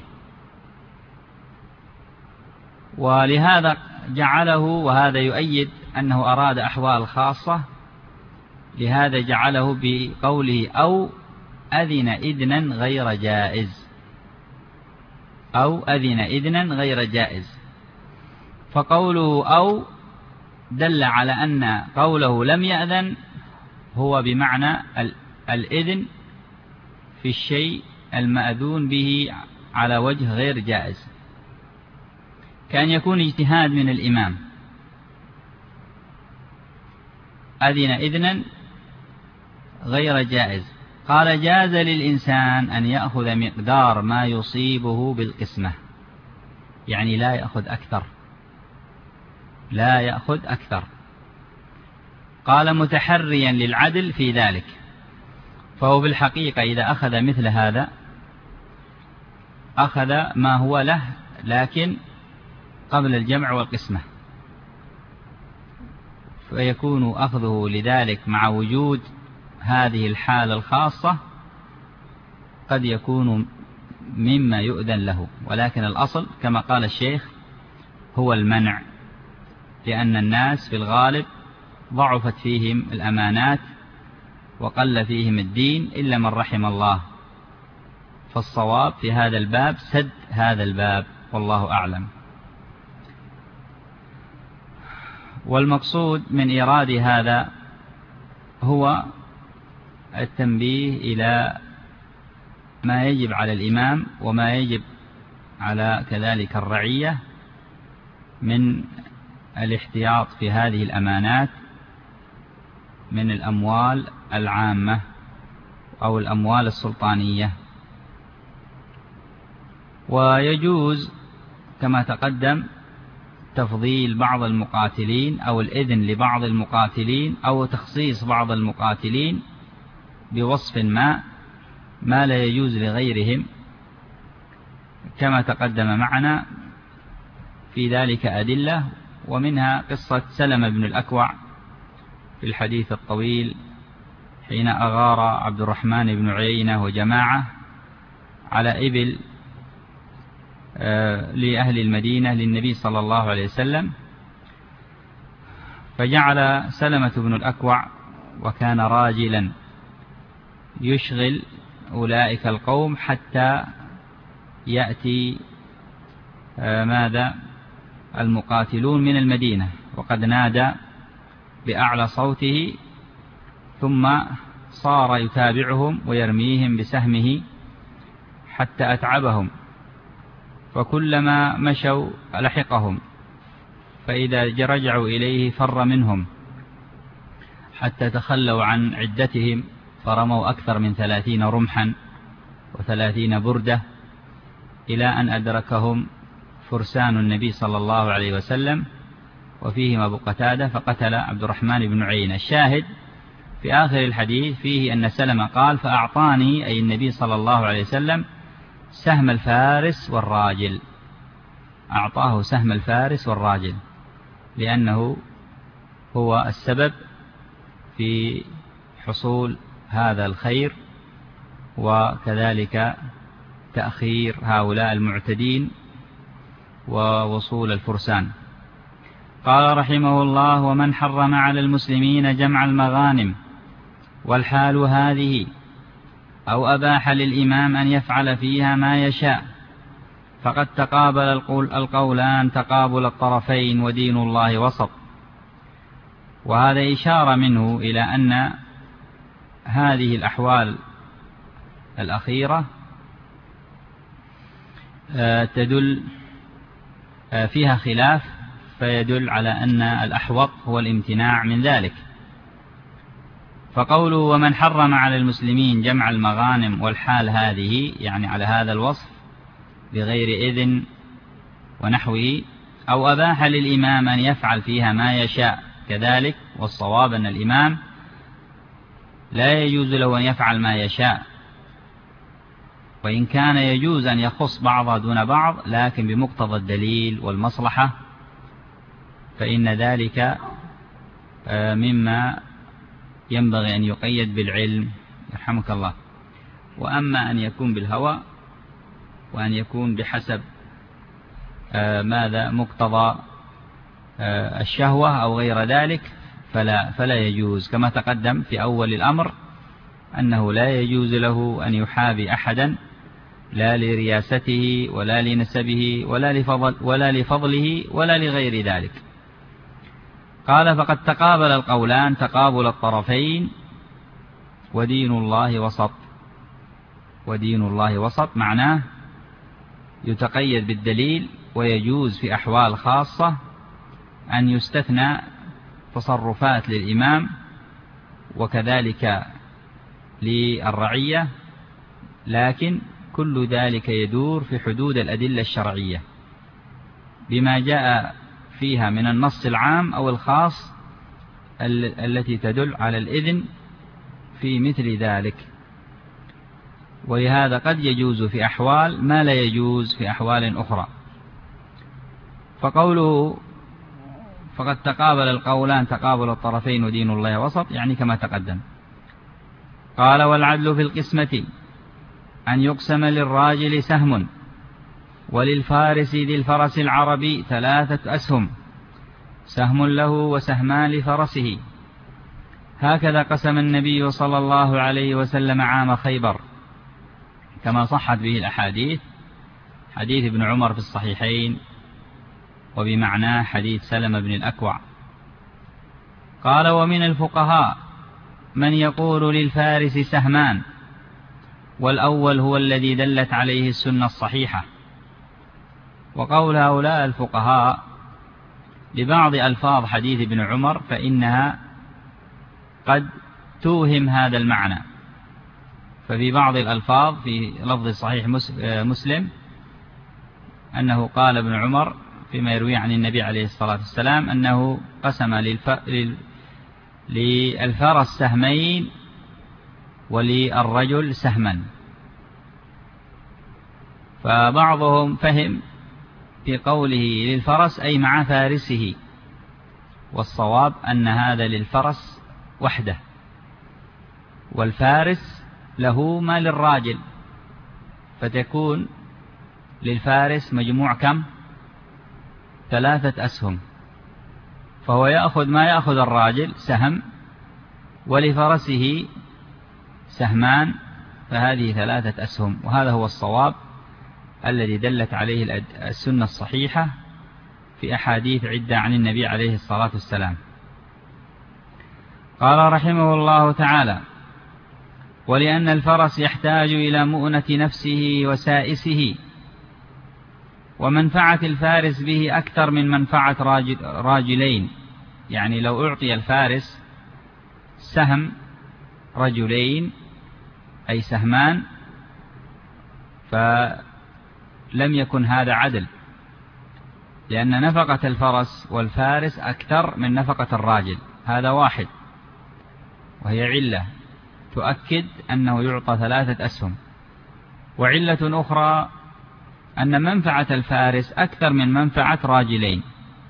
ولهذا جعله، وهذا يؤيد أنه أراد أحوال خاصة، لهذا جعله بقوله أو أذن إذنا غير جائز، أو أذن إذنا غير جائز. فقوله أو دل على أن قوله لم يأذن هو بمعنى الإذن في الشيء المأذون به على وجه غير جائز، كان يكون اجتهاد من الإمام، أذن إذنا غير جائز. قال جاز للإنسان أن يأخذ مقدار ما يصيبه بالقسمة، يعني لا يأخذ أكثر، لا يأخذ أكثر. قال متحريا للعدل في ذلك، فهو بالحقيقة إذا أخذ مثل هذا أخذ ما هو له لكن قبل الجمع والقسمة، فيكون أخذه لذلك مع وجود هذه الحالة الخاصة قد يكون مما يؤذن له، ولكن الأصل كما قال الشيخ هو المنع، لأن الناس في الغالب ضعفت فيهم الأمانات وقل فيهم الدين إلا من رحم الله، فالصواب في هذا الباب سد هذا الباب، والله أعلم. والمقصود من إيراد هذا هو التنبيه إلى ما يجب على الإمام وما يجب على كذلك الرعية من الاحتياط في هذه الأمانات من الأموال العامة أو الأموال السلطانية. ويجوز كما تقدم تفضيل بعض المقاتلين أو الإذن لبعض المقاتلين أو تخصيص بعض المقاتلين بوصف ما ما لا يجوز لغيرهم، كما تقدم معنا في ذلك أدلة، ومنها قصة سلمة بن الأكوع في الحديث الطويل حين أغار عبد الرحمن بن عيينة وجماعة على إبل لأهل المدينة للنبي صلى الله عليه وسلم، فجعل سلمة بن الأكوع وكان راجلا يشغل أولئك القوم حتى يأتي ماذا المقاتلون من المدينة، وقد نادى بأعلى صوته، ثم صار يتابعهم ويرميهم بسهمه حتى أتعبهم، فكلما مشوا لحقهم، فإذا رجعوا إليه فر منهم حتى تخلوا عن عدتهم، فرموا أكثر من ثلاثين رمحا وثلاثين بردة، إلى أن أدركهم فرسان النبي صلى الله عليه وسلم وفيهم أبو قتادة فقتل عبد الرحمن بن عيينة. الشاهد في آخر الحديث فيه أن سلمة قال فأعطاني أي النبي صلى الله عليه وسلم سهم الفارس والراجل، أعطاه سهم الفارس والراجل لأنه هو السبب في حصول هذا الخير وكذلك تأخير هؤلاء المعتدين ووصول الفرسان. قال رحمه الله ومن حرم على المسلمين جمع المغانم والحال هذه أو أباح للإمام أن يفعل فيها ما يشاء فقد تقابل القولان تقابل الطرفين ودين الله وسط. وهذا إشارة منه إلى أن هذه الأحوال الأخيرة تدل فيها خلاف، فيدل على أن الأحوط هو الامتناع من ذلك. فقوله ومن حرم على المسلمين جمع المغانم والحال هذه يعني على هذا الوصف بغير إذن ونحوه، أو أباح للإمام أن يفعل فيها ما يشاء كذلك، والصواب أن الإمام لا يجوز له أن يفعل ما يشاء، وإن كان يجوز أن يخص بعض دون بعض لكن بمقتضى الدليل والمصلحة، فإن ذلك مما ينبغي أن يقيد بالعلم يرحمك الله. وأما أن يكون بالهوى وأن يكون بحسب ماذا مقتضى الشهوة أو غير ذلك فلا, فلا يجوز، كما تقدم في أول الأمر أنه لا يجوز له أن يحابي أحدا لا لرياسته ولا لنسبه ولا لفضل ولا لفضله ولا لغير ذلك. قال فقد تقابل القولان تقابل الطرفين ودين الله وسط. ودين الله وسط معناه يتقيد بالدليل، ويجوز في أحوال خاصة أن يستثنى تصرفات للإمام وكذلك للرعية، لكن كل ذلك يدور في حدود الأدلة الشرعية بما جاء فيها من النص العام أو الخاص التي تدل على الإذن في مثل ذلك. ولهذا قد يجوز في أحوال ما لا يجوز في أحوال أخرى. فقوله فقد تقابل القولان تقابل الطرفين ودين الله وسط، يعني كما تقدم. قال والعدل في القسمة أن يقسم للراجل سهم وللفارس ذي الفرس العربي ثلاثة أسهم، سهم له وسهمان لفرسه، هكذا قسم النبي صلى الله عليه وسلم عام خيبر، كما صحت به الأحاديث، حديث ابن عمر في الصحيحين وبمعناه حديث سلمة بن الأكوع. قال ومن الفقهاء من يقول للفارس سهمان، والأول هو الذي دلت عليه السنة الصحيحة. وقول هؤلاء الفقهاء لبعض ألفاظ حديث ابن عمر فإنها قد توهم هذا المعنى. ففي بعض الألفاظ في لفظ صحيح مسلم أنه قال ابن عمر فيما يروي عن النبي عليه الصلاة والسلام أنه قسم للف... للفرس سهمين وللرجل سهما. فبعضهم فهم في قوله للفرس أي مع فارسه، والصواب أن هذا للفرس وحده، والفارس له ما للراجل، فتكون للفارس مجموع كم؟ ثلاثة أسهم، فهو يأخذ ما يأخذ الراجل سهم، ولفرسه سهمان، فهذه ثلاثة أسهم. وهذا هو الصواب الذي دلت عليه السنة الصحيحة في أحاديث عدة عن النبي عليه الصلاة والسلام. قال رحمه الله تعالى ولأن الفرس يحتاج إلى مؤنة نفسه وسائسه، ومنفعة الفارس به أكثر من منفعة راجل راجلين، يعني لو أعطي الفارس سهم رجلين أي سهمان فلم يكن هذا عدل، لأن نفقة الفرس والفارس أكثر من نفقة الراجل، هذا واحد، وهي علة تؤكد أنه يعطى ثلاثة أسهم. وعلة أخرى أن منفعة الفارس أكثر من منفعة راجلين،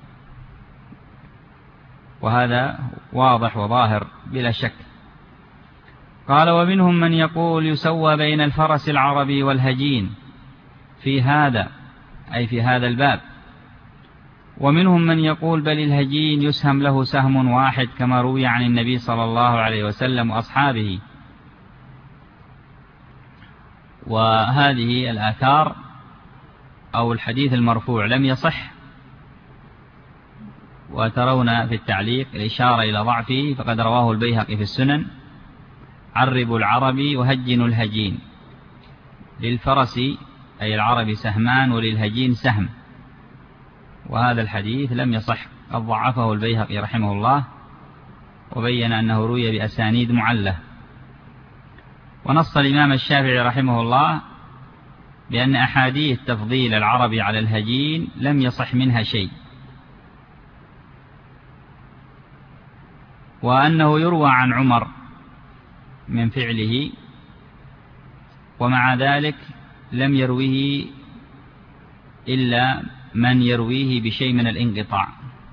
وهذا واضح وظاهر بلا شك. قال ومنهم من يقول يسوى بين الفرس العربي والهجين في هذا، أي في هذا الباب. ومنهم من يقول بل الهجين يسهم له سهم واحد، كما روي عن النبي صلى الله عليه وسلم وأصحابه. وهذه الآثار أو الحديث المرفوع لم يصح، وترون في التعليق الإشارة إلى ضعفه، فقد رواه البيهقي في السنن: عربوا العربي وهجنوا الهجين، للفرس أي العربي سهمان وللهجين سهم. وهذا الحديث لم يصح، قد ضعفه البيهقي رحمه الله، وبين أنه روي بأسانيد معلة. ونص الإمام الشافعي رحمه الله بأن أحاديث تفضيل العربي على الهجين لم يصح منها شيء، وأنه يروى عن عمر من فعله، ومع ذلك لم يرويه إلا من يرويه بشيء من الانقطاع،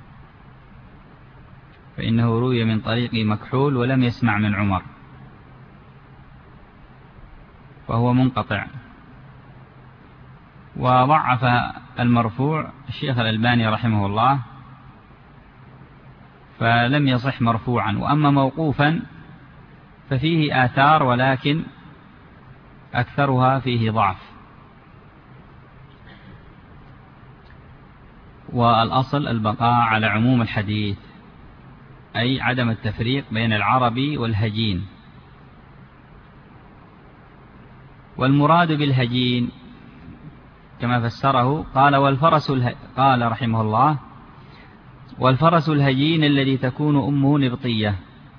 فإنه روي من طريق مكحول ولم يسمع من عمر، فهو منقطع. وضعف المرفوع الشيخ الألباني رحمه الله، فلم يصح مرفوعا. وأما موقوفا ففيه آثار ولكن أكثرها فيه ضعف. والأصل البقاء على عموم الحديث، أي عدم التفريق بين العربي والهجين. والمراد بالهجين كما فسره قال والفرس اله... قال رحمه الله: والفرس الهجين الذي تكون أمه نبطية،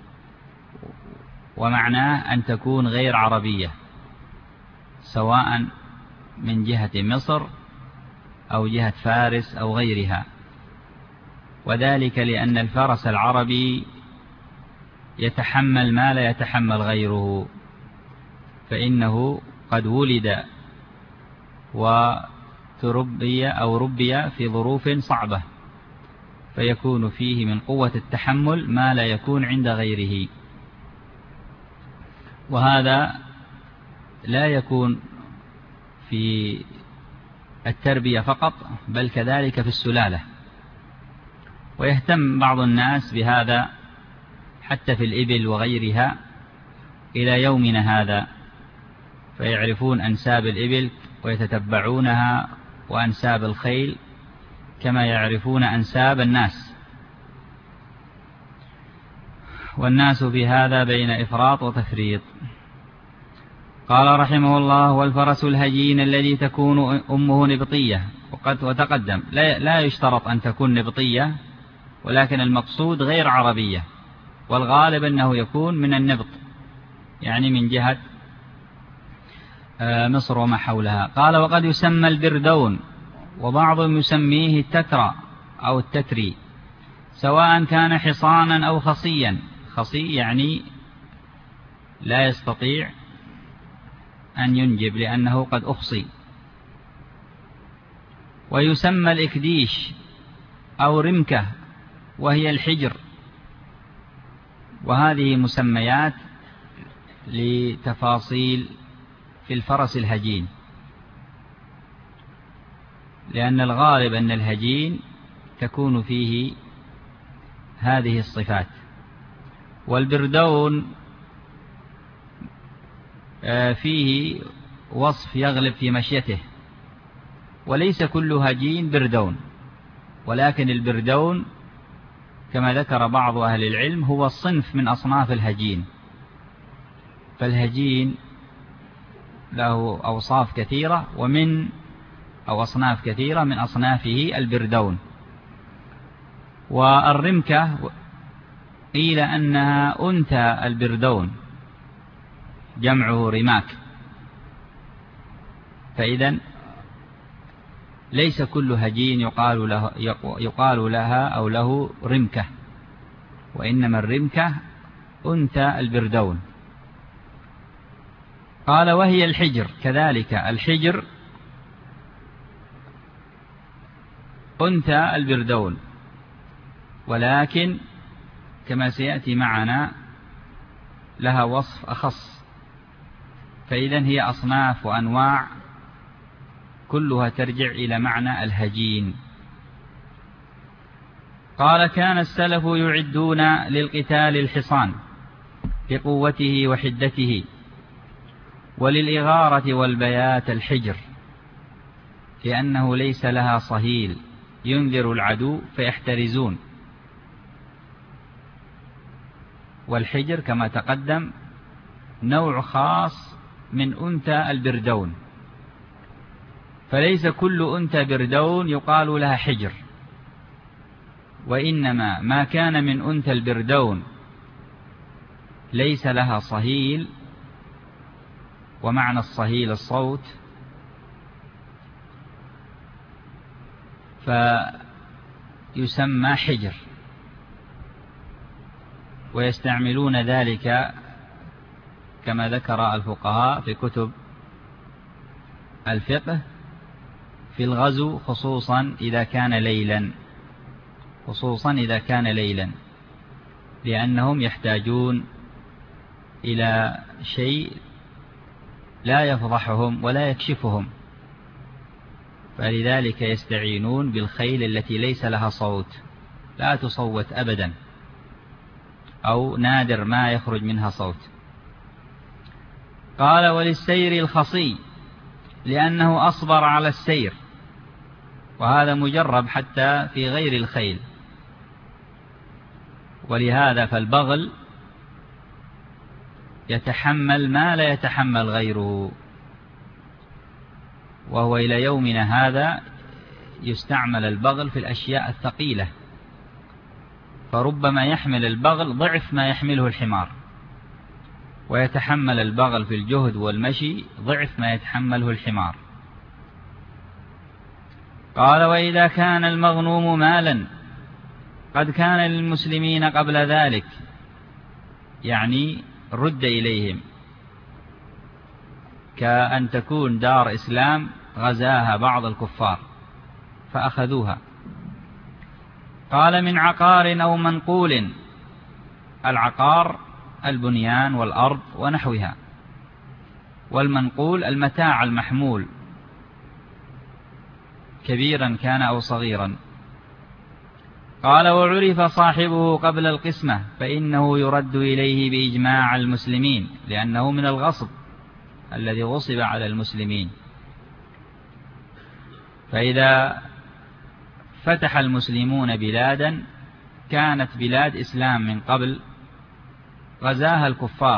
ومعناه أن تكون غير عربية، سواء من جهة مصر أو جهة فارس أو غيرها. وذلك لأن الفرس العربي يتحمل ما لا يتحمل غيره، فإنه قد ولد وتربي أو ربي في ظروف صعبة، فيكون فيه من قوة التحمل ما لا يكون عند غيره. وهذا لا يكون في التربية فقط، بل كذلك في السلالة. ويهتم بعض الناس بهذا حتى في الإبل وغيرها إلى يومنا هذا، فيعرفون أنساب الإبل ويتتبعونها، وأنساب الخيل كما يعرفون أنساب الناس. والناس في هذا بين إفراط وتفريط. قال رحمه الله: والفرس الهجين الذي تكون أمه نبطية. وقد وتقدم لا, لا يشترط أن تكون نبطية، ولكن المقصود غير عربية، والغالب أنه يكون من النبط، يعني من جهة مصر وما حولها. قال: وقد يسمى البردون، وبعضهم يسميه التترى أو التتري، سواء كان حصانا أو خصيا. خصي يعني لا يستطيع أن ينجب لأنه قد أخصي. ويسمى الإكديش أو رمكة، وهي الحجر. وهذه مسميات لتفاصيل في الفرس الهجين، لأن الغالب أن الهجين تكون فيه هذه الصفات. والبردون فيه وصف يغلب في مشيته، وليس كل هجين بردون، ولكن البردون كما ذكر بعض أهل العلم هو الصنف من أصناف الهجين. فالهجين له أوصاف كثيرة، ومن أو أصناف كثيرة، من أصنافه البردون. والرمكة قيل أنها أنثى البردون، جمعه رماك. فإذا ليس كل هجين يقال له يقال لها أو له رمكة، وإنما الرمكة أنثى البردون. قال: وهي الحجر كذلك. الحجر أنثى البردون، ولكن كما سيأتي معنا لها وصف أخص. فإذا هي أصناف وأنواع كلها ترجع إلى معنى الهجين. قال: كان السلف يعدون للقتال الحصان لقوته وحدته، وللإغارة والبيات الحجر، لأنه ليس لها صهيل ينذر العدو فيحترزون. والحجر كما تقدم نوع خاص من أنثى البردون، فليس كل أنثى بردون يقال لها حجر، وإنما ما كان من أنثى البردون ليس لها صهيل، ومعنى الصهيل الصوت، فيسمى حجر. ويستعملون ذلك كما ذكر الفقهاء في كتب الفقه في الغزو، خصوصا إذا كان ليلا خصوصا إذا كان ليلا لأنهم يحتاجون إلى شيء لا يفضحهم ولا يكشفهم، فلذلك يستعينون بالخيل التي ليس لها صوت، لا تصوت أبدا، أو نادر ما يخرج منها صوت. قال: وللسير الخصي، لأنه أصبر على السير، وهذا مجرب حتى في غير الخيل. ولهذا فالبغل يتحمل ما لا يتحمل غيره، وهو إلى يومنا هذا يستعمل البغل في الأشياء الثقيلة، فربما يحمل البغل ضعف ما يحمله الحمار، ويتحمل البغل في الجهد والمشي ضعف ما يتحمله الحمار. قال: وإذا كان المغنوم مالا قد كان للمسلمين قبل ذلك، يعني رد إليهم، كأن تكون دار إسلام غزاها بعض الكفار فأخذوها. قال: من عقار أو منقول. العقار البنيان والأرض ونحوها، والمنقول المتاع المحمول كبيرا كان أو صغيرا. قال: وعرف صاحبه قبل القسمة فإنه يرد إليه بإجماع المسلمين، لأنه من الغصب الذي غصب على المسلمين. فإذا فتح المسلمون بلادا كانت بلاد إسلام من قبل غزاها الكفار،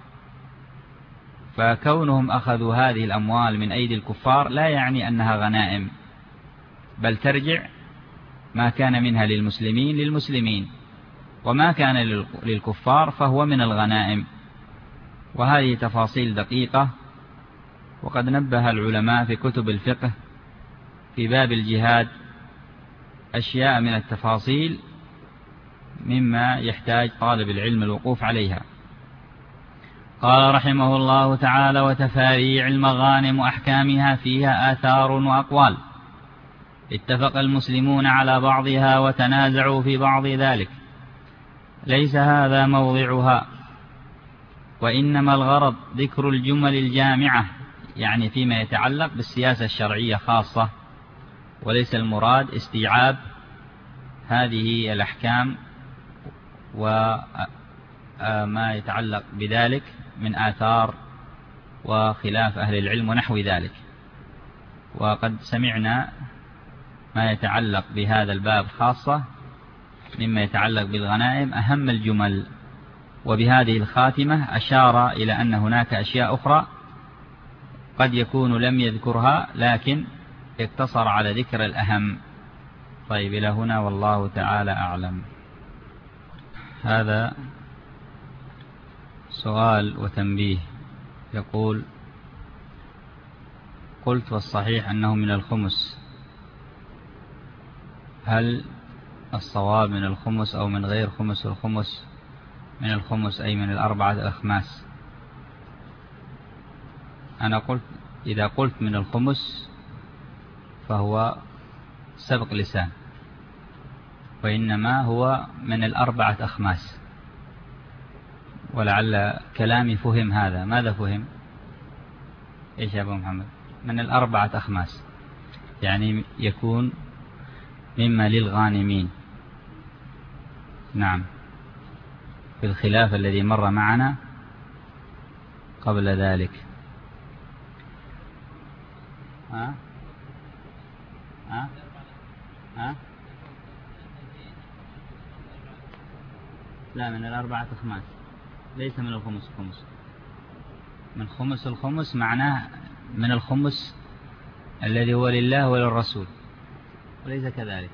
فكونهم أخذوا هذه الأموال من أيدي الكفار لا يعني أنها غنائم، بل ترجع ما كان منها للمسلمين للمسلمين، وما كان للكفار فهو من الغنائم. وهذه تفاصيل دقيقة، وقد نبه العلماء في كتب الفقه في باب الجهاد أشياء من التفاصيل مما يحتاج طالب العلم الوقوف عليها. قال رحمه الله تعالى: وتفاريع المغانم وأحكامها فيها آثار وأقوال، اتفق المسلمون على بعضها وتنازعوا في بعض ذلك، ليس هذا موضعها، وإنما الغرض ذكر الجمل الجامعة، يعني فيما يتعلق بالسياسة الشرعية خاصة، وليس المراد استيعاب هذه الأحكام وما يتعلق بذلك من آثار وخلاف أهل العلم ونحو ذلك. وقد سمعنا ما يتعلق بهذا الباب خاصة مما يتعلق بالغنائم أهم الجمل. وبهذه الخاتمة أشار إلى أن هناك أشياء أخرى قد يكون لم يذكرها، لكن اقتصر على ذكر الأهم. طيب، إلى هنا والله تعالى أعلم. هذا سؤال وتنبيه. يقول: قلت والصحيح أنه من الخمس، هل الصواب من الخمس أو من غير خمس؟ الخمس من الخمس أي من الأربعة الأخماس. أنا قلت إذا قلت من الخمس فهو سبق لسان، وإنما هو من الأربعة أخماس، ولعل كلامي فهم هذا. ماذا فهم؟ إيش يا أبو محمد؟ من الأربعة أخماس، يعني يكون مما للغانمين. نعم، في الخلاف الذي مر معنا قبل ذلك. ها؟ ها؟ ها؟ لا، من الأربعة أخماس، ليس من الخمس. الخمس من خمس الخمس معناه من الخمس الذي هو لله وللرسول، وليس كذلك.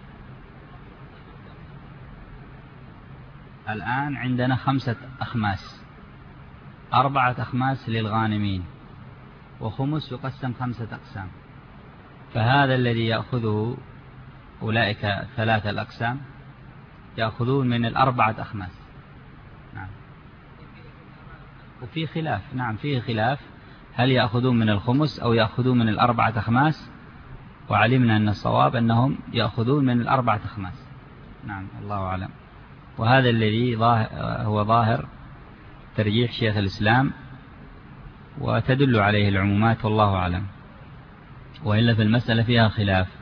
الآن عندنا خمسة أخماس، أربعة أخماس للغانمين، وخمس يقسم خمسة أقسام. فهذا الذي يأخذه أولئك ثلاثة الأقسام يأخذون من الأربعة أخماس. نعم، وفي خلاف. نعم، فيه خلاف، هل يأخذون من الخمس أو يأخذون من الأربعة أخماس، وعلمنا أن الصواب أنهم يأخذون من الأربعة أخماس. نعم، الله أعلم. وهذا الذي هو ظاهر ترجيح شيخ الإسلام، وتدل عليه العمومات، والله أعلم. وإلا في المسألة فيها خلاف.